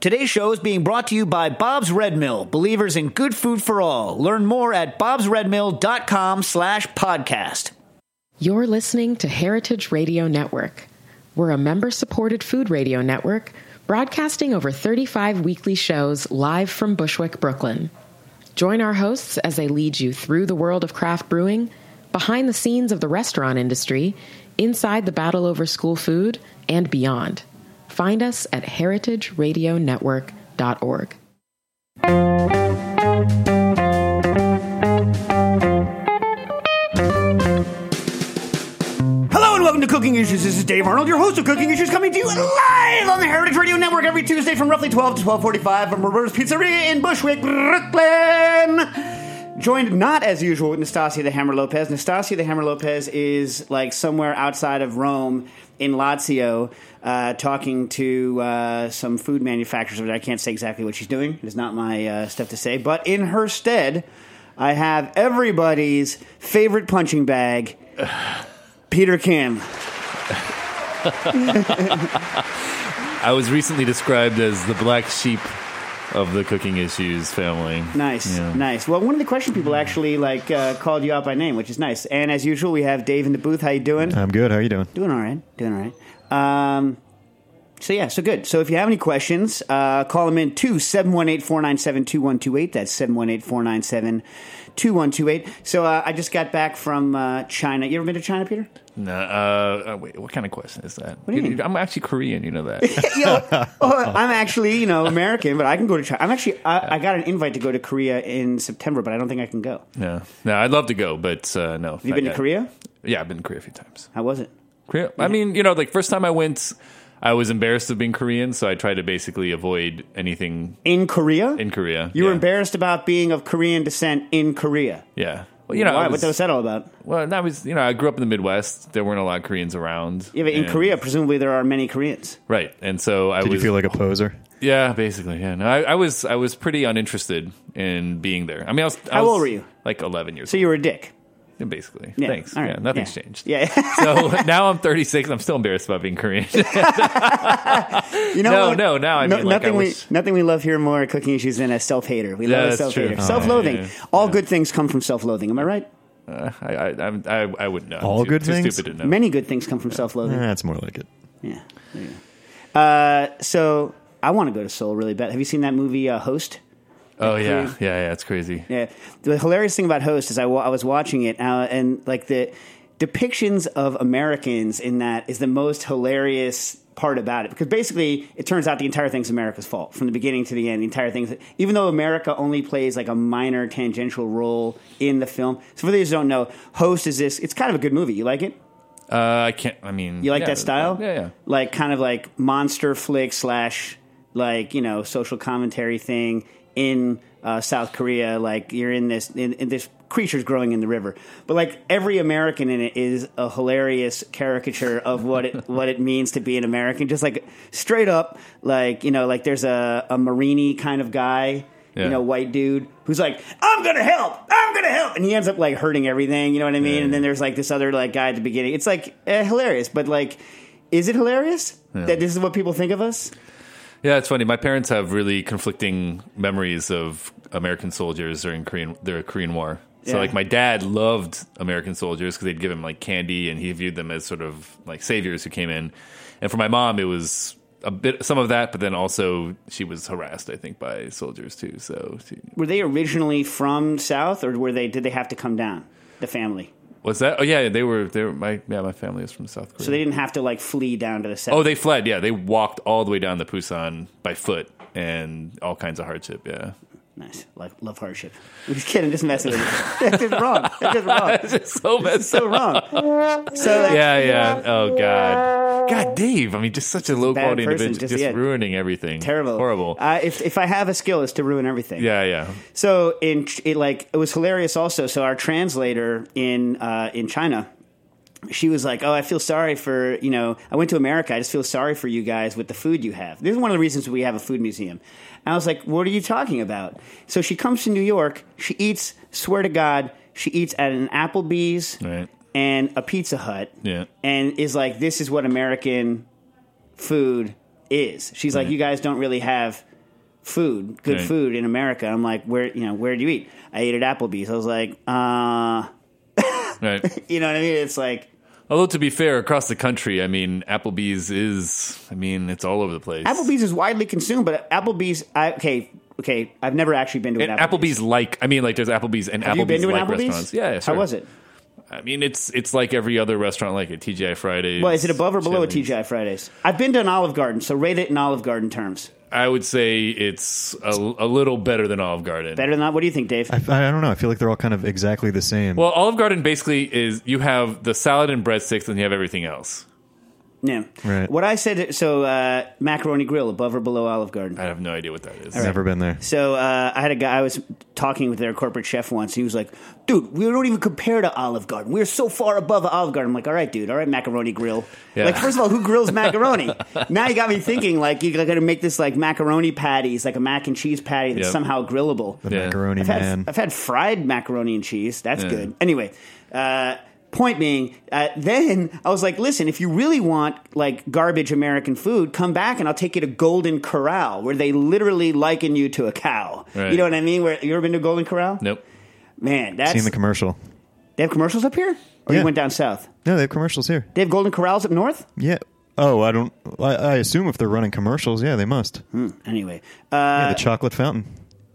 Today's show is being brought to you by Bob's Red Mill, believers in good food for all. Learn more at bobsredmill.com/podcast. You're listening to Heritage Radio Network. We're a member-supported food radio network broadcasting over 35 weekly shows live from Bushwick, Brooklyn. Join our hosts as they lead you through the world of craft brewing, behind the scenes of the restaurant industry, inside the battle over school food, and beyond. Find us at heritageradionetwork.org. Hello and welcome to Cooking Issues. This is Dave Arnold, your host of Cooking Issues, coming to you live on the Heritage Radio Network every Tuesday from roughly 12 to 12:45 from Roberta's Pizzeria in Bushwick, Brooklyn. Joined not as usual with Nastasia the Hammer Lopez. Nastasia the Hammer Lopez is like somewhere outside of Rome in Lazio, talking to some food manufacturers. I can't say exactly what she's doing. It is not my stuff to say. But in her stead, I have everybody's favorite punching bag, Peter Kim. I was recently described as the black sheep of the Cooking Issues family. Nice, nice. Well, one of the question people actually called you out by name, which is nice. And as usual, we have Dave in the booth. How you doing? I'm good. How are you doing? Doing all right. So good. So if you have any questions, call them in to 718-497-2128. That's 718-497-2128. So I just got back from China. You ever been to China, Peter? No. Wait, what kind of question is that? What do you mean? I'm actually Korean. You know that. I'm actually, American, but I can go to China. I got an invite to go to Korea in September, but I don't think I can go. No, I'd love to go, but no. Have you been to Korea? Yeah, I've been to Korea a few times. How was it? Korea? I mean, first time I went, I was embarrassed of being Korean, so I tried to basically avoid anything. In Korea? In Korea. You were embarrassed about being of Korean descent in Korea? Yeah. Well, why? What was that all about? Well, that was, I grew up in the Midwest. There weren't a lot of Koreans around. Yeah, but in Korea, presumably there are many Koreans. Right. And so Did you feel like a poser? Yeah, basically, yeah. No, I was pretty uninterested in being there. I mean, How old were you? Like 11 years old. So you were a dick? Yeah, basically. Yeah. Thanks. Right. Yeah, nothing's changed. Yeah. So now I'm 36. I'm still embarrassed about being Korean. Now nothing we love here more at Cooking Issues than a self-hater. We love a self-hater. Self-loathing. Yeah. All good things come from self-loathing. Am I right? I wouldn't know. All good things? Too stupid to know. Many good things come from self-loathing. That's more like it. Yeah. There you go. So I want to go to Seoul really bad. Have you seen that movie Host? Oh, yeah. Yeah, it's crazy. Yeah. The hilarious thing about Host is I was watching it, and like the depictions of Americans in that is the most hilarious part about it. Because basically, it turns out the entire thing's America's fault. From the beginning to the end, the entire thing. Even though America only plays like a minor tangential role in the film. So for those who don't know, Host is this, it's kind of a good movie. You like it? I can't, I mean... You like that style? Yeah. Like kind of like monster flick / like, social commentary thing in South Korea. Like you're in this creatures growing in the river, but like every American in it is a hilarious caricature of what it means to be an American. Just like straight up, like like there's a Marini kind of guy, white dude who's like, I'm gonna help, and he ends up like hurting everything. You know what I mean? Yeah. And then there's like this other like guy at the beginning. It's like hilarious, but like, is it hilarious that this is what people think of us? Yeah, it's funny. My parents have really conflicting memories of American soldiers during the Korean War. So, like, my dad loved American soldiers because they'd give him, like, candy, and he viewed them as sort of, like, saviors who came in. And for my mom, it was some of that, but then also she was harassed, I think, by soldiers, too. So, were they originally from South, or did they have to come down, the family? What's that? Oh, yeah, they were my family was from South Korea. So they didn't have to, like, flee down to the South? Oh, they fled, yeah. They walked all the way down the Busan by foot and all kinds of hardship, yeah. Nice. Love hardship. I'm just kidding. Just messing with you. That's just wrong. It's just so messed so wrong. So yeah. Oh, God. God, Dave. I mean, just such a low-quality individual. Just ruining everything. Terrible. Horrible. If I have a skill, it's to ruin everything. Yeah. So it was hilarious also. So our translator in China, she was like, oh, I feel sorry for, I went to America. I just feel sorry for you guys with the food you have. This is one of the reasons we have a food museum. And I was like, what are you talking about? So she comes to New York. She eats, swear to God, she eats at an Applebee's and a Pizza Hut. Yeah. And is like, this is what American food is. She's like, you guys don't really have food, good food in America. I'm like, where do you eat? I ate at Applebee's. I was like, Right. you know what I mean? It's like, Although, to be fair, across the country, I mean, Applebee's it's all over the place. Applebee's is widely consumed, but Applebee's, okay, I've never actually been to an And Applebee's. there's Applebee's and Have you been Applebee's to an like Applebee's? restaurants. Yeah, sure. How was it? I mean, it's like every other restaurant like it. TGI Fridays. Well, is it above or below a Chili's. TGI Fridays? I've been to an Olive Garden, so rate it in Olive Garden terms. I would say it's a little better than Olive Garden. Better than that? What do you think, Dave? I don't know. I feel like they're all kind of exactly the same. Well, Olive Garden basically is you have the salad and breadsticks, and you have everything else. Yeah. Right. What I said, Macaroni Grill, above or below Olive Garden? I have no idea what that is. Never been there. So I had a guy, I was talking with their corporate chef once. He was like, dude, we don't even compare to Olive Garden. We're so far above Olive Garden. I'm like, all right, dude. All right, Macaroni Grill. Yeah. Like, first of all, who grills macaroni? Now you got me thinking, like, you got to make this, like, macaroni patties, like a mac and cheese patty that's Yep. somehow grillable. The Yeah. macaroni man. I've had fried macaroni and cheese. That's Yeah. good. Anyway, point being, then I was like, listen, if you really want like garbage American food, come back and I'll take you to Golden Corral, where they literally liken you to a cow. Right. You know what I mean? Where you ever been to Golden Corral? Nope. Man, that's Seen the commercial. they have commercials up here? Or Yeah. you went down south? No, they have commercials here. They have Golden Corrals up north? Yeah. Oh, I assume if they're running commercials, yeah, they must. Anyway, Yeah, the chocolate fountain.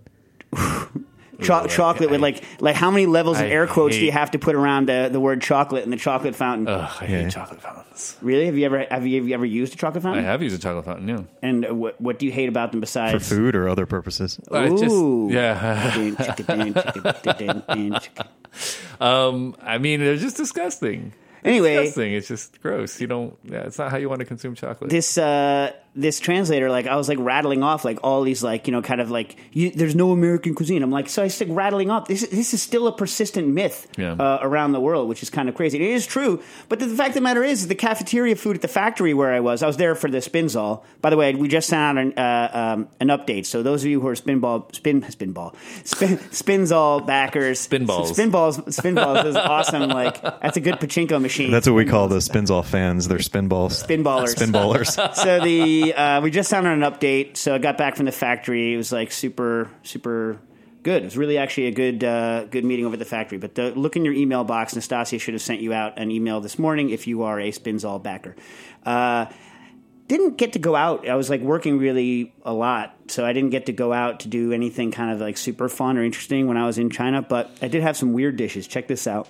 chocolate with like how many levels of I air quotes do you hate- have to put around the word chocolate and the chocolate fountain? Ugh, I Yeah. hate chocolate fountains. Really? Have you ever used a chocolate I fountain? have used a chocolate fountain, yeah. And what do you hate about them For besides food or other purposes. I just, Ooh. yeah. Anyway, I mean, they're just disgusting. Disgusting. It's just gross. It's not how you want to consume chocolate. this translator, like, I was like rattling off like all these like, kind of like there's no American cuisine. I'm like, so I stick rattling off. This is still a persistent myth around the world, which is kind of crazy. It is true, but the fact of the matter is the cafeteria food at the factory where I was there for the Spinzall. By the way, we just sent out an update. So those of you who are Spinzall backers, Spinballs is awesome. Like, that's a good pachinko machine. That's what we call the Spinzall fans. They're spinballs. Spinballers. Spinballers. So we just sent out an update. So I got back from the factory. It was like super, super good. It was really actually a good meeting over at the factory. But look in your email box. Nastasia should have sent you out an email this morning if you are a Spinzall backer. Didn't get to go out. I was like working really a lot, so I didn't get to go out to do anything kind of like super fun or interesting when I was in China. But I did have some weird dishes. Check this out.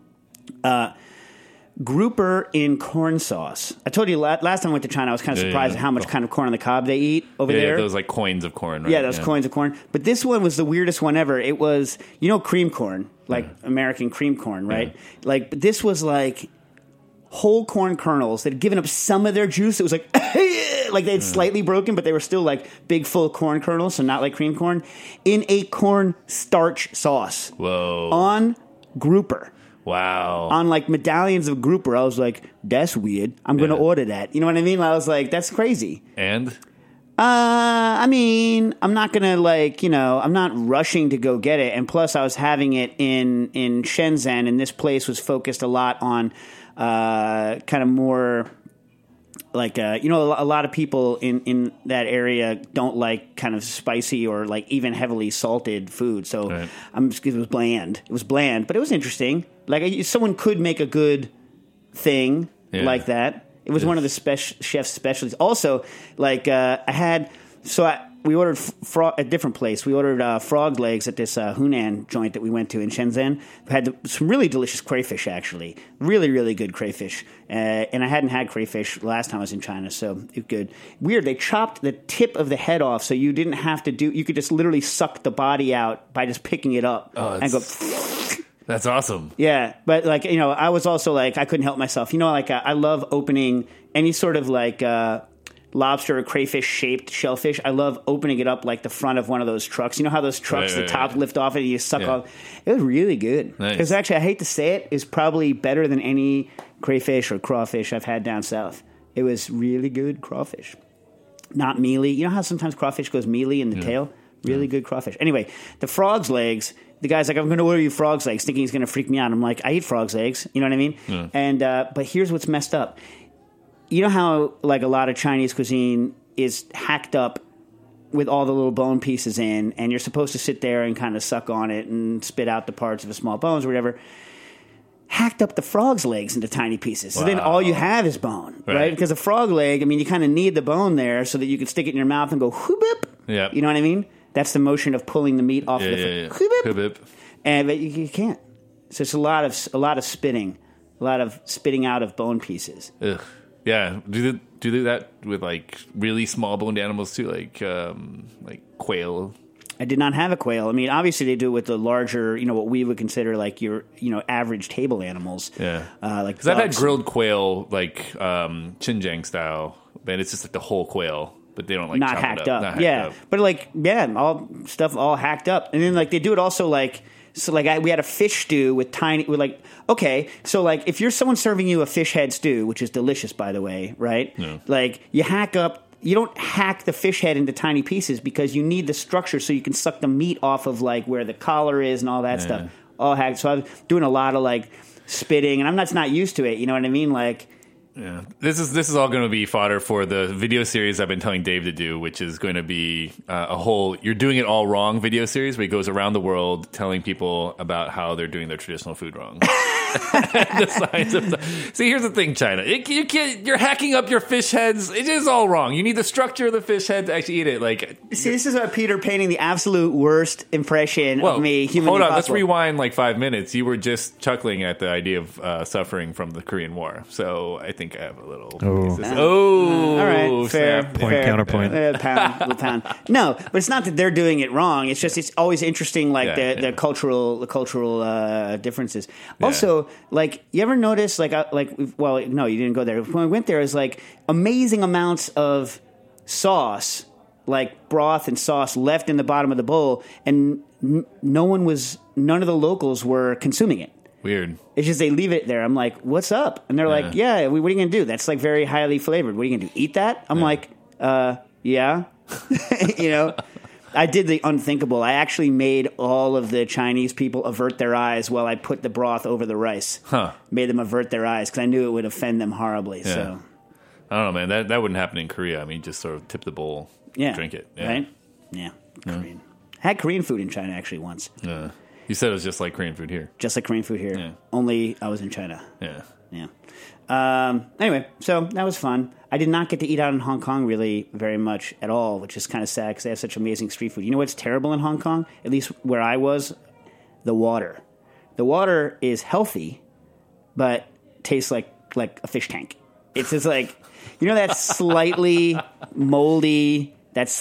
Grouper in corn sauce. I told you last time I went to China, I was kind of surprised at how much kind of corn on the cob they eat over there. Yeah, those like coins of corn, right? Yeah, those coins of corn. But this one was the weirdest one ever. It was, cream corn, like American cream corn, right? Yeah. Like, but this was like whole corn kernels that had given up some of their juice. It was like, like they had slightly broken, but they were still like big full corn kernels, so not like cream corn, in a corn starch sauce. Whoa. On grouper. Wow. On like medallions of grouper. I was like, that's weird. I'm going to order that. You know what I mean? I was like, that's crazy. And? I mean, I'm not going to like, I'm not rushing to go get it. And plus I was having it in Shenzhen, and this place was focused a lot on kind of more like, a lot of people in that area don't like kind of spicy or like even heavily salted food. So Right. it was bland. It was bland, but it was interesting. Like, someone could make a good thing like that. It was one of the chef's specialties. Also, like, we ordered a different place. We ordered frog legs at this Hunan joint that we went to in Shenzhen. We had some really delicious crayfish, actually. Really, really good crayfish. And I hadn't had crayfish last time I was in China, so it was good. Weird, they chopped the tip of the head off, so you didn't have to you could just literally suck the body out by just picking it up and go... That's awesome. Yeah, but like, I was also like, I couldn't help myself. Like, I love opening any sort of like lobster or crayfish shaped shellfish. I love opening it up like the front of one of those trucks. You know how those trucks, the top lift off and you suck off? It was really good. Nice. Because actually, I hate to say it, is probably better than any crayfish or crawfish I've had down south. It was really good crawfish. Not mealy. You know how sometimes crawfish goes mealy in the tail? Really good crawfish. Anyway, the frog's legs, the guy's like, I'm going to order you frog's legs, thinking he's going to freak me out. I'm like, I eat frog's legs. You know what I mean? Yeah. And but here's what's messed up. You know how like a lot of Chinese cuisine is hacked up with all the little bone pieces in, and you're supposed to sit there and kind of suck on it and spit out the parts of the small bones or whatever. Hacked up the frog's legs into tiny pieces. So then all you have is bone, right? Because a frog leg, I mean, you kind of need the bone there so that you can stick it in your mouth and go whoop-ip. Yeah. You know what I mean? That's the motion of pulling the meat off whoop-ip. Whoop-ip. And but you can't. So it's a lot of spitting, a lot of spitting out of bone pieces. Ugh. Yeah. Do they that with like really small boned animals too, like quail? I did not have a quail. I mean, obviously they do it with the larger, what we would consider like your, average table animals. Yeah. Like because I've had grilled quail, like Xinjiang style, and it's just like the whole quail, but they don't like not chop hacked it up. up. Not hacked up. But like, all stuff all hacked up, and then like they do it also like. So like we had a fish stew with so like if you're someone serving you a fish head stew, which is delicious by the way, right? Yeah. Like you don't hack the fish head into tiny pieces because you need the structure so you can suck the meat off of like where the collar is and all that stuff. All hacked. So I was doing a lot of like spitting, and I'm not used to it. You know what I mean? Like. Yeah, this is all going to be fodder for the video series I've been telling Dave to do, which is going to be a whole "You're Doing It All Wrong" video series where he goes around the world telling people about how they're doing their traditional food wrong. The science of See, here's the thing, China. You're hacking up your fish heads. It is all wrong. You need the structure of the fish head to actually eat it. Like, see, this is Peter painting the absolute worst impression of me. Hold on, let's rewind like 5 minutes. You were just chuckling at the idea of suffering from the Korean War, so I think I have a little. All right, fair. Counterpoint. Pound. No, but it's not that they're doing it wrong. It's just it's always interesting, like the cultural differences. Yeah. Also, like you ever notice, no, you didn't go there. When we went there, is like amazing amounts of sauce, like broth and sauce, left in the bottom of the bowl, and none of the locals were consuming it. Weird. It's just they leave it there. I'm like, what's up? And they're like, what are you going to do? That's like very highly flavored. What are you going to do? Eat that? I'm like, yeah. I did the unthinkable. I actually made all of the Chinese people avert their eyes while I put the broth over the rice. Made them avert their eyes because I knew it would offend them horribly. Yeah. So I don't know, man. That wouldn't happen in Korea. I mean, just sort of tip the bowl, drink it. Yeah. Right? Yeah. Korean. Had Korean food in China actually once. Yeah. You said it was just like Korean food here. Just like Korean food here. Yeah. Only I was in China. Yeah. Yeah. Anyway, so that was fun. I did not get to eat out in Hong Kong really very much at all, which is kind of sad because they have such amazing street food. You know what's terrible in Hong Kong? At least where I was? The water. The water is healthy, but tastes like a fish tank. It's just like, that slightly moldy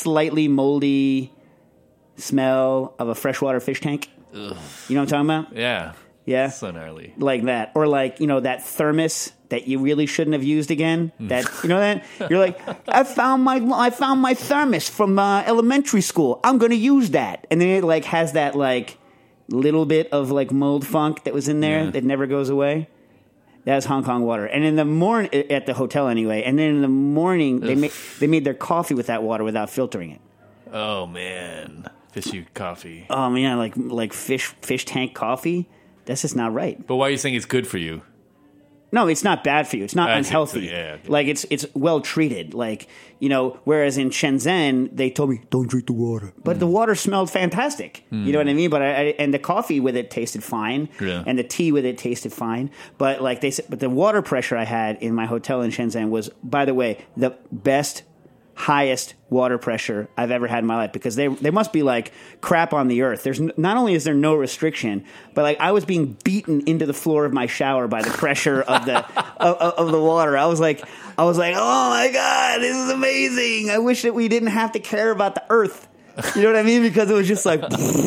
smell of a freshwater fish tank? Ugh. You know what I'm talking about? Yeah. Yeah. So gnarly. Like that. Or like, that thermos that you really shouldn't have used again. That, that? You're like, I found my thermos from elementary school. I'm going to use that. And then it like has that like little bit of like mold funk that was in there that never goes away. That's Hong Kong water. And in the morning, at the hotel anyway, and then in the morning, they made their coffee with that water without filtering it. Oh, man. Fishy coffee. Oh, man, like fish tank coffee? That's just not right. But why are you saying it's good for you? No, it's not bad for you. It's not unhealthy. Okay. Like it's well treated. Like, whereas in Shenzhen they told me don't drink the water, but the water smelled fantastic. You know what I mean? But and the coffee with it tasted fine, and the tea with it tasted fine. But like they said, but the water pressure I had in my hotel in Shenzhen was, by the way, the highest water pressure I've ever had in my life, because they must be like crap on the earth. There's not only is there no restriction, but like I was being beaten into the floor of my shower by the pressure of the of the water. I was like, oh my God, this is amazing. I wish that we didn't have to care about the earth. You know what I mean? Because it was just like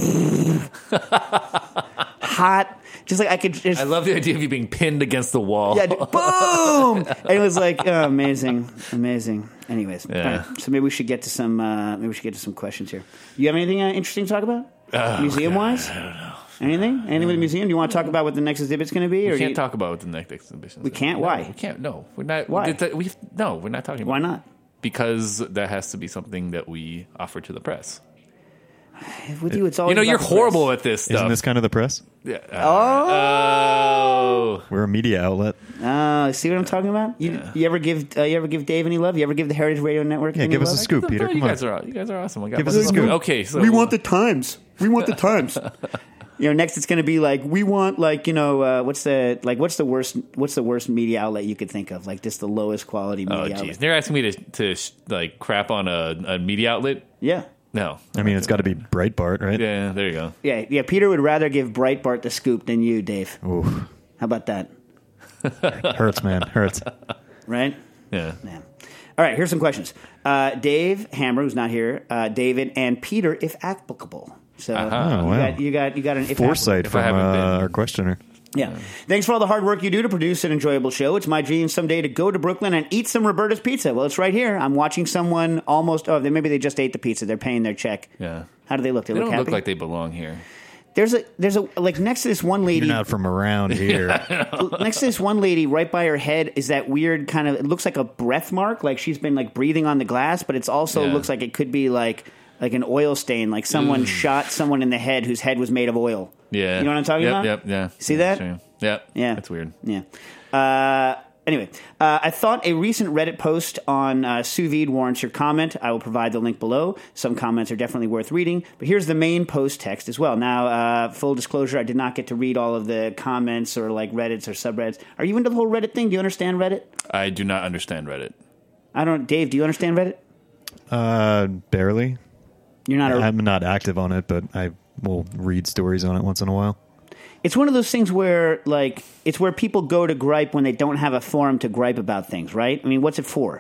hot. Just like I could just... I love the idea of you being pinned against the wall. Yeah, boom! And it was like, amazing. Anyways, yeah. Right, so maybe we should get to some questions here. You have anything interesting to talk about? Museum-wise? I don't know. Anything with the museum? Do you want to talk about what the next exhibit's going to be? We can't talk about what the next exhibition is. We can't? Why? We can't. No, we're not. Why? We're not talking about it. Why not? Because that has to be something that we offer to the press. With you, it's always you're about the horrible press. at this stuff. Isn't this kind of the press? Yeah. Oh. We're a media outlet. See what I'm talking about? You ever give Dave any love? You ever give the Heritage Radio Network any Give us love? a scoop, Peter. You Come guys on. are awesome. Give us a scoop. Okay, so We want the Times. We want the Times. Next it's going to be like we want what's the worst media outlet you could think of? Like just the lowest quality media Oh, outlet. jeez. They're asking me to like crap on a media outlet? Yeah. No. I mean, it's got to be Breitbart, right? Yeah, there you go. Yeah. Peter would rather give Breitbart the scoop than you, Dave. Ooh, How about that? hurts, man. Hurts. Right? Yeah. Yeah. All right, here's some questions. Dave Hammer, who's not here, David, and Peter, if applicable. So Oh, wow. you got an if Foresight If I from haven't been. our questioner. Yeah. Thanks for all the hard work you do to produce an enjoyable show. It's my dream someday to go to Brooklyn and eat some Roberta's pizza. Well, it's right here. I'm watching someone maybe they just ate the pizza. They're paying their check. Yeah. How do they look? They They look don't happy? look like they belong here. There's a like next to this one lady. You're not from around here. Next to this one lady, right by her head, is that weird kind of. It looks like a breath mark, like she's been like breathing on the glass, but it's also Yeah. looks like it could be like an oil stain, like someone shot someone in the head whose head was made of oil. Yeah. You know what I'm talking about? Yep, yeah. See that? Sure. Yep. Yeah, That's weird. Yeah. Anyway, I thought a recent Reddit post on sous vide warrants your comment. I will provide the link below. Some comments are definitely worth reading, but here's the main post text as well. Now, full disclosure, I did not get to read all of the comments or like Reddits or subreddits. Are you into the whole Reddit thing? Do you understand Reddit? I do not understand Reddit. I don't. Dave, do you understand Reddit? Barely. You're not. I'm not active on it, but I will read stories on it once in a while. It's one of those things where, like, it's where people go to gripe when they don't have a forum to gripe about things, right? I mean, what's it for?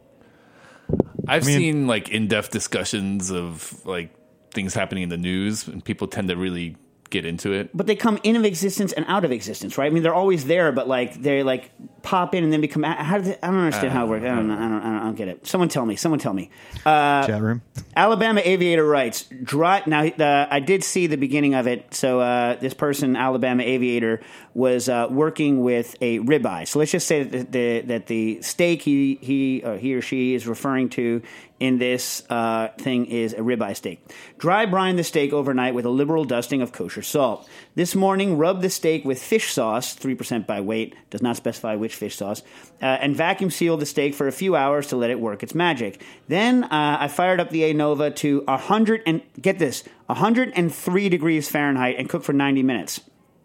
I've seen like in-depth discussions of like things happening in the news, and people tend to really get into it. But they come in of existence and out of existence, right? I mean, they're always there, but like they like pop in and then become. I don't understand how it works. I don't get it. Someone tell me. Chat room. Alabama Aviator writes, Now, I did see the beginning of it. So this person, Alabama Aviator, was working with a ribeye. So let's just say that the steak he or she is referring to in this thing is a ribeye steak. Dry brine the steak overnight with a liberal dusting of kosher salt. This morning, rub the steak with fish sauce, 3% by weight, does not specify which fish sauce, and vacuum seal the steak for a few hours to let it work its magic. Then I fired up the ANOVA to 103 degrees Fahrenheit and cooked for 90 minutes.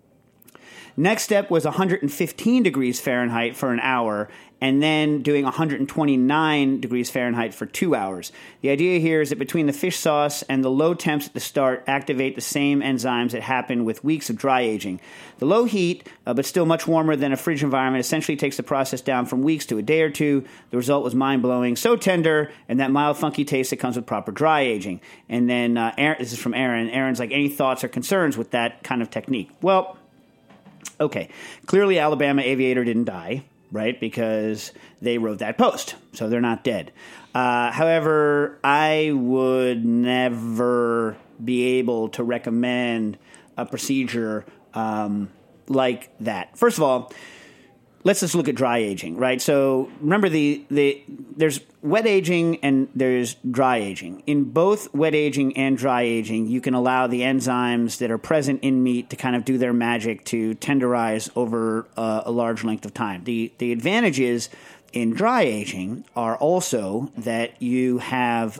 Next step was 115 degrees Fahrenheit for an hour, and then doing 129 degrees Fahrenheit for 2 hours. The idea here is that between the fish sauce and the low temps at the start activate the same enzymes that happen with weeks of dry aging. The low heat, but still much warmer than a fridge environment, essentially takes the process down from weeks to a day or two. The result was mind-blowing, so tender, and that mild, funky taste that comes with proper dry aging. And then, this is from Aaron. Aaron's like, any thoughts or concerns with that kind of technique? Well, okay, clearly Alabama Aviator didn't die, right, because they wrote that post, so they're not dead. However, I would never be able to recommend a procedure like that. First of all, let's just look at dry aging, right? So remember, there's wet aging and there's dry aging. In both wet aging and dry aging, you can allow the enzymes that are present in meat to kind of do their magic to tenderize over a large length of time. The advantages in dry aging are also that you have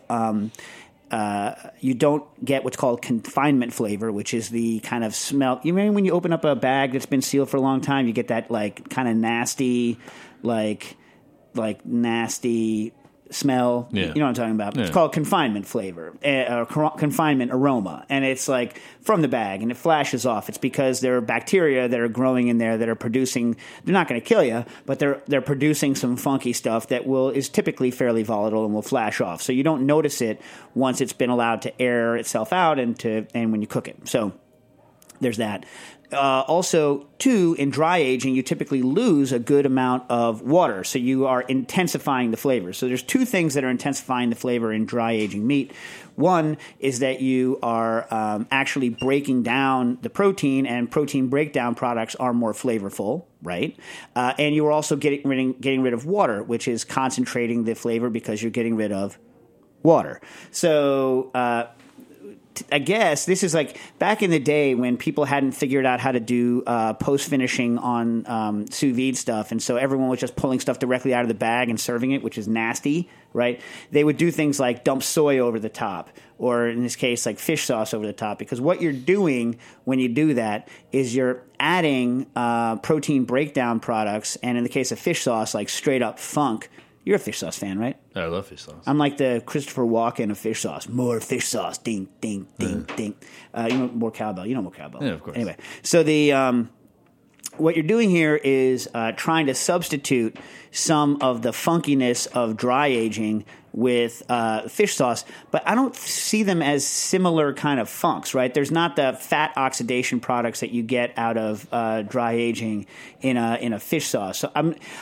you don't get what's called confinement flavor, which is the kind of smell. You remember when you open up a bag that's been sealed for a long time, you get that like kind of nasty, like nasty smell. Yeah. You know what I'm talking about? Yeah. It's called confinement flavor, or confinement aroma, and it's like from the bag, and it flashes off. It's because there are bacteria that are growing in there that are producing. They're not going to kill you, but they're producing some funky stuff that is typically fairly volatile and will flash off. So you don't notice it once it's been allowed to air itself out and when you cook it. So there's that. Also, too, in dry aging, you typically lose a good amount of water, so you are intensifying the flavor. So there's two things that are intensifying the flavor in dry aging meat. One is that you are actually breaking down the protein, and protein breakdown products are more flavorful, right? And you are also getting rid of water, which is concentrating the flavor because you're getting rid of water. So I guess this is like back in the day when people hadn't figured out how to do post finishing on sous vide stuff, and so everyone was just pulling stuff directly out of the bag and serving it, which is nasty, right? They would do things like dump soy over the top, or in this case, like fish sauce over the top, because what you're doing when you do that is you're adding protein breakdown products, and in the case of fish sauce, like straight up funk. You're a fish sauce fan, right? I love fish sauce. I'm like the Christopher Walken of fish sauce. More fish sauce. Ding, ding, ding, ding. You know more cowbell. You know more cowbell. Yeah, of course. Anyway, so the what you're doing here is trying to substitute some of the funkiness of dry aging with fish sauce, but I don't see them as similar kind of funks, right? There's not the fat oxidation products that you get out of dry aging in a fish sauce. So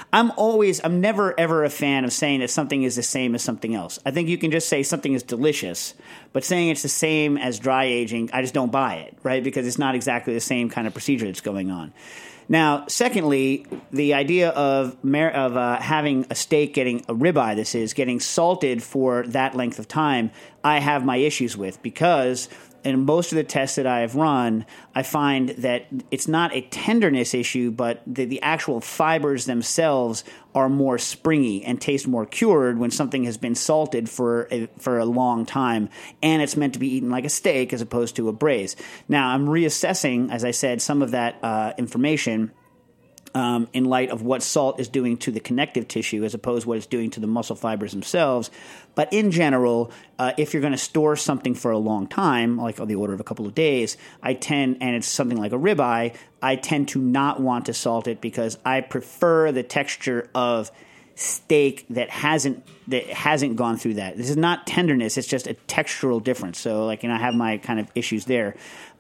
I'm never ever a fan of saying that something is the same as something else. I think you can just say something is delicious, but saying it's the same as dry aging, I just don't buy it, right? Because it's not exactly the same kind of procedure that's going on. Now, secondly, the idea of having a steak getting a ribeye, getting salted for that length of time, I have my issues with, because in most of the tests that I have run, I find that it's not a tenderness issue, but the actual fibers themselves are more springy and taste more cured when something has been salted for a long time, and it's meant to be eaten like a steak as opposed to a braise. Now, I'm reassessing, as I said, some of that information in light of what salt is doing to the connective tissue as opposed to what it's doing to the muscle fibers themselves. But in general, if you're going to store something for a long time, like on the order of a couple of days, and it's something like a ribeye, I tend to not want to salt it because I prefer the texture of steak that hasn't gone through that. This is not tenderness; it's just a textural difference. So, I have my kind of issues there.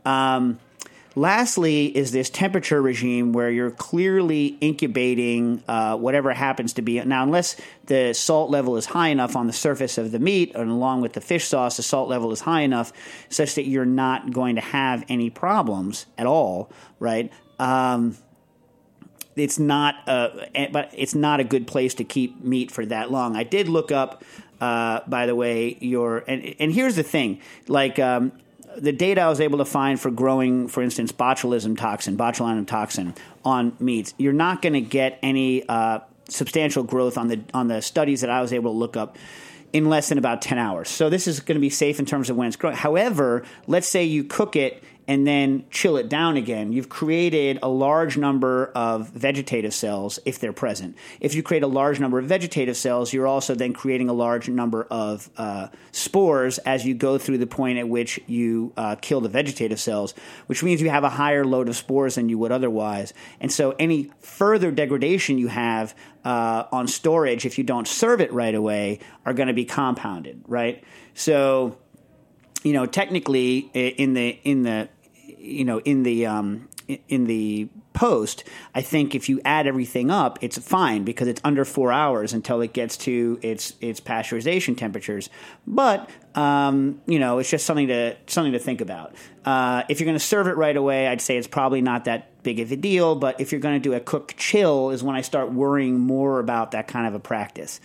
Lastly is this temperature regime where you're clearly incubating whatever happens to be. Now, unless the salt level is high enough on the surface of the meat, and along with the fish sauce, the salt level is high enough such that you're not going to have any problems at all, right? It's not but it's not a good place to keep meat for that long. I did look up, by the way, and here's the thing, the data I was able to find for growing, for instance, botulinum toxin on meats, you're not going to get any substantial growth on the studies that I was able to look up in less than about 10 hours. So this is going to be safe in terms of when it's growing. However, let's say you cook it and then chill it down again. You've created a large number of vegetative cells if they're present. If you create a large number of vegetative cells, you're also then creating a large number of spores as you go through the point at which you kill the vegetative cells, which means you have a higher load of spores than you would otherwise. And so any further degradation you have on storage, if you don't serve it right away, are going to be compounded, right? So, technically in the post, I think if you add everything up, it's fine because it's under 4 hours until it gets to its pasteurization temperatures. But it's just something to think about. If you're going to serve it right away, I'd say it's probably not that big of a deal. But if you're going to do a cook chill, is when I start worrying more about that kind of a practice.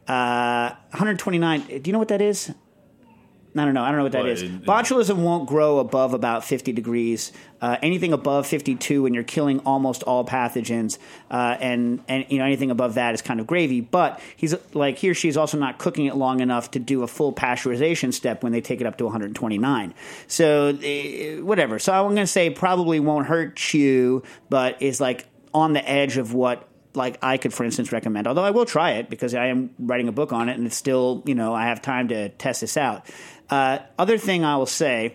129. Do you know what that is? I don't know what that is. Botulism won't grow above about 50 degrees. Anything above 52, and you're killing almost all pathogens, and anything above that is kind of gravy. But he or she is also not cooking it long enough to do a full pasteurization step when they take it up to 129. So whatever. So I'm going to say probably won't hurt you, but is on the edge of what I could, for instance, recommend. Although I will try it because I am writing a book on it, and it's still I have time to test this out. Other thing I will say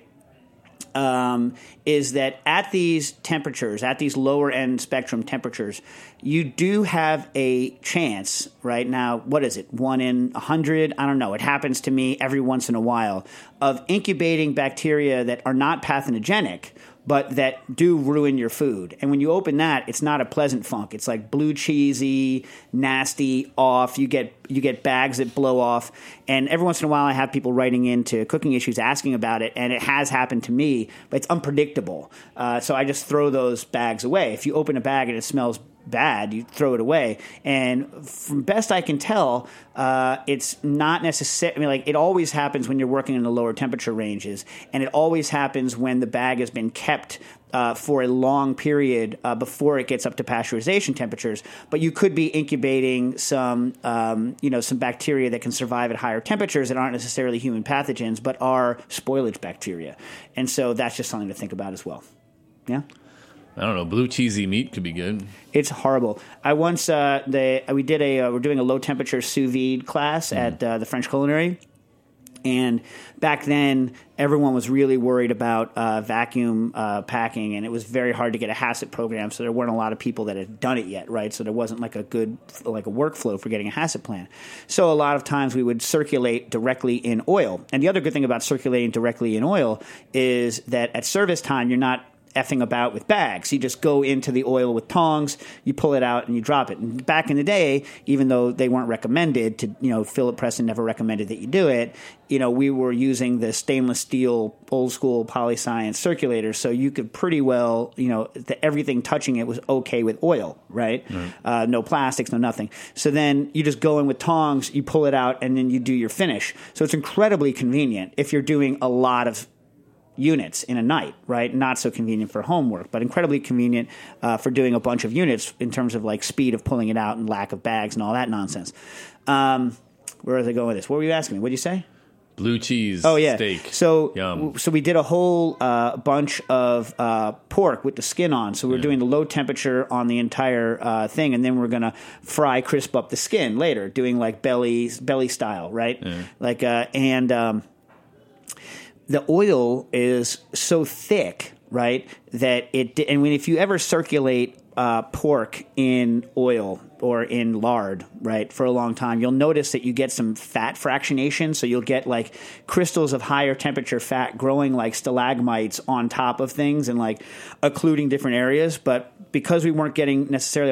is that at these temperatures, at these lower end spectrum temperatures, you do have a chance, right? Now, what is it? 1 in 100? I don't know. It happens to me every once in a while, of incubating bacteria that are not pathogenic, but that do ruin your food. And when you open that, it's not a pleasant funk. It's like blue cheesy, nasty, off. You get bags that blow off. And every once in a while I have people writing into Cooking Issues asking about it, and it has happened to me, but it's unpredictable. So I just throw those bags away. If you open a bag and it smells bad, you throw it away. And from best I can tell, it's not necessary. I mean, like, it always happens when you're working in the lower temperature ranges, and it always happens when the bag has been kept for a long period before it gets up to pasteurization temperatures. But you could be incubating some bacteria that can survive at higher temperatures that aren't necessarily human pathogens, but are spoilage bacteria. And so that's just something to think about as well. Yeah. I don't know. Blue cheesy meat could be good. It's horrible. I once we're doing a low temperature sous vide class at the French Culinary, and back then everyone was really worried about vacuum packing, and it was very hard to get a HACCP program, so there weren't a lot of people that had done it yet, right? So there wasn't like a workflow for getting a HACCP plan. So a lot of times we would circulate directly in oil, and the other good thing about circulating directly in oil is that at service time you're not effing about with bags. You just go into the oil with tongs, you pull it out, and you drop it. And back in the day, even though they weren't recommended to, Philip Preston never recommended that you do it, we were using the stainless steel old school polyscience circulators, so you could pretty well, everything touching it was okay with oil, right? No plastics, no nothing. So then you just go in with tongs, you pull it out, and then you do your finish. So it's incredibly convenient if you're doing a lot of units in a night, right? Not so convenient for homework, but incredibly convenient for doing a bunch of units in terms of like speed of pulling it out and lack of bags and all that nonsense. Where was I going with this? What were you asking me? What did you say? Blue cheese steak. So we did a whole bunch of pork with the skin on. So we're doing the low temperature on the entire thing, and then we're going to crisp up the skin later, doing like belly style, right? Yeah. The oil is so thick, right, that if you ever circulate pork in oil or in lard, right, for a long time, you'll notice that you get some fat fractionation. So you'll get like crystals of higher temperature fat growing like stalagmites on top of things and like occluding different areas. But because we weren't getting necessarily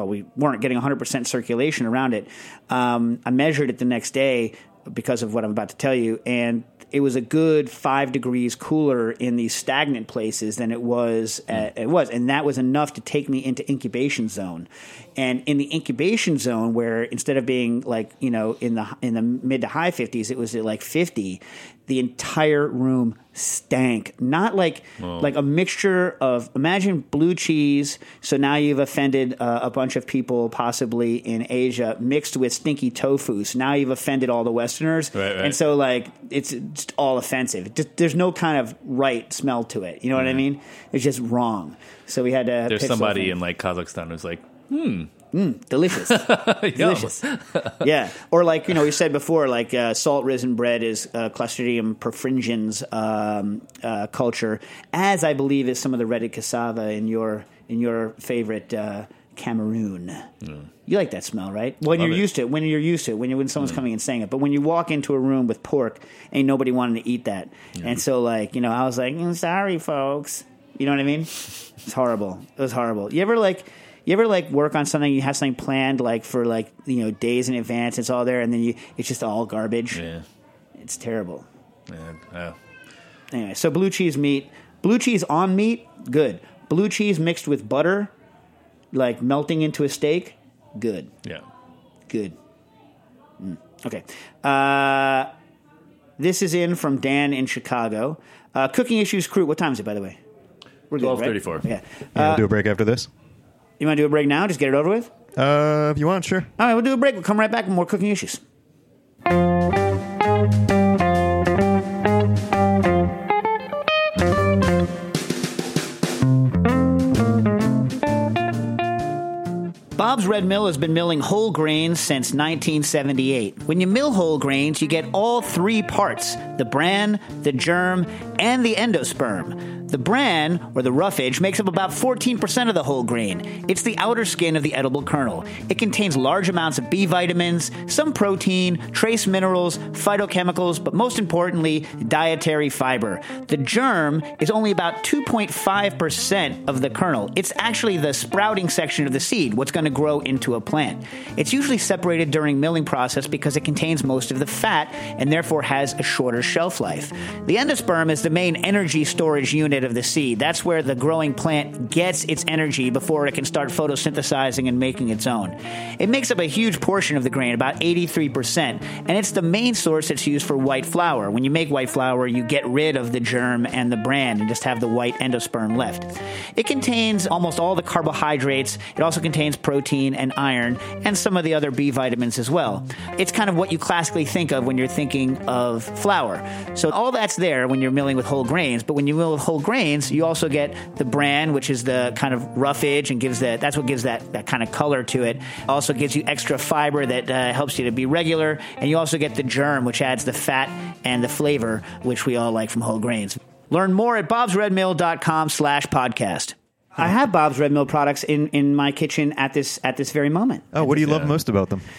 100% circulation around it, I measured it the next day because of what I'm about to tell you, and it was a good 5 degrees cooler in these stagnant places than it was. And that was enough to take me into incubation zone. And in the incubation zone, where instead of being like in the mid to high 50s, it was at like 50. The entire room stank. Not like a mixture of, imagine blue cheese. So now you've offended a bunch of people possibly in Asia mixed with stinky tofu. So now you've offended all the Westerners. Right. And so like it's just all offensive. There's no kind of right smell to it. You know what I mean? It's just wrong. So we had to. There's somebody in like Kazakhstan who's like, delicious. Delicious. Yeah. Or like, we said before, like salt risen bread is Clostridium perfringens culture, as I believe is some of the redded cassava in your favorite Cameroon. You like that smell, right? When you're used to it, when someone's coming and saying it. But when you walk into a room with pork, ain't nobody wanting to eat that. And so like, I was like, sorry folks. You know what I mean? It's horrible. It was horrible. You ever work on something, you have something planned like for like, days in advance, it's all there, and then it's just all garbage. Yeah. It's terrible. Yeah. Anyway, so blue cheese on meat, good. Blue cheese mixed with butter, like melting into a steak, good. Yeah. Good. Okay. This is in from Dan in Chicago. Cooking Issues crew, what time is it, by the way? We're good, 12:34. Right? Yeah. We'll do a break after this. You want to do a break now? Just get it over with? If you want, sure. All right, we'll do a break. We'll come right back with more Cooking Issues. Bob's Red Mill has been milling whole grains since 1978. When you mill whole grains, you get all three parts: the bran, the germ, and the endosperm. The bran, or the roughage, makes up about 14% of the whole grain. It's the outer skin of the edible kernel. It contains large amounts of B vitamins, some protein, trace minerals, phytochemicals, but most importantly, dietary fiber. The germ is only about 2.5% of the kernel. It's actually the sprouting section of the seed, what's going to grow grow into a plant. It's usually separated during milling process because it contains most of the fat and therefore has a shorter shelf life. The endosperm is the main energy storage unit of the seed. That's where the growing plant gets its energy before it can start photosynthesizing and making its own. It makes up a huge portion of the grain, about 83%, and it's the main source that's used for white flour. When you make white flour, you get rid of the germ and the bran and just have the white endosperm left. It contains almost all the carbohydrates. It also contains protein and iron and some of the other B vitamins as well. It's kind of what you classically think of when you're thinking of flour. So all that's there when you're milling with whole grains, but when you mill with whole grains, you also get the bran, which is the kind of roughage and that's what gives that kind of color to it. Also gives you extra fiber that helps you to be regular, and you also get the germ, which adds the fat and the flavor, which we all like from whole grains. Learn more at bobsredmill.com/podcast. I have Bob's Red Mill products in my kitchen at this very moment. Oh, what do you love most about them?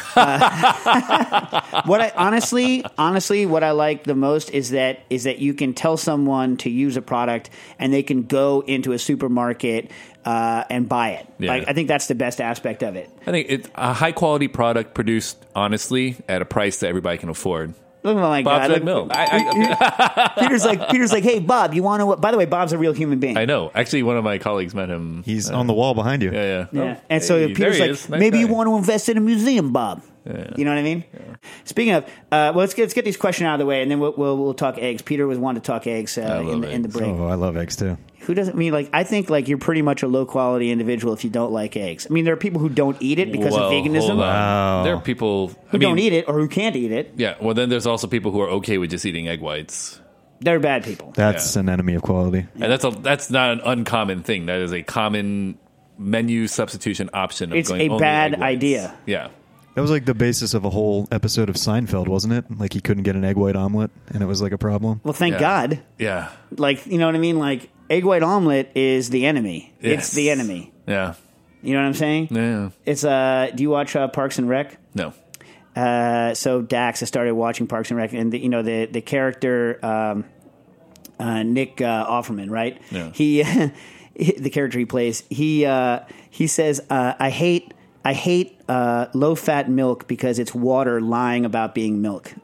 What I honestly, what I like the most is that you can tell someone to use a product and they can go into a supermarket and buy it. Yeah. Like, I think that's the best aspect of it. I think it's a high quality product produced honestly at a price that everybody can afford. Oh my Bob's God! Red Mill. Peter's like, hey, Bob, you want to? By the way, Bob's a real human being. I know. Actually, one of my colleagues met him. He's on the wall behind you. Yeah. Yeah. Oh, And so hey, Peter's there he like, is. Nice maybe you guy. want to invest in a museum, Bob. Yeah. You know what I mean? Yeah. Speaking of, let's get these questions out of the way, and then we'll talk eggs. Peter was wanting to talk eggs in the break. Oh, I love eggs too. Who doesn't mean like? I think like you're pretty much a low quality individual if you don't like eggs. I mean, there are people who don't eat it because of veganism, Hold on. Wow. There are people who don't eat it or who can't eat it. Yeah. Well, then there's also people who are okay with just eating egg whites. They're bad people. That's an enemy of quality. And that's not an uncommon thing. That is a common menu substitution option. Of It's going a only bad egg whites. idea. Yeah. That was like the basis of a whole episode of Seinfeld, wasn't it? Like he couldn't get an egg white omelet, and it was like a problem. Well, thank Yeah. God. Yeah. Like, you know what I mean? Like, egg white omelet is the enemy. Yes. It's the enemy. Yeah. You know what I'm saying? Yeah. It's do you watch Parks and Rec? No. So Dax has started watching Parks and Rec, and the character Nick Offerman, right? Yeah. He the character he plays. He says, I hate low fat milk because it's water lying about being milk.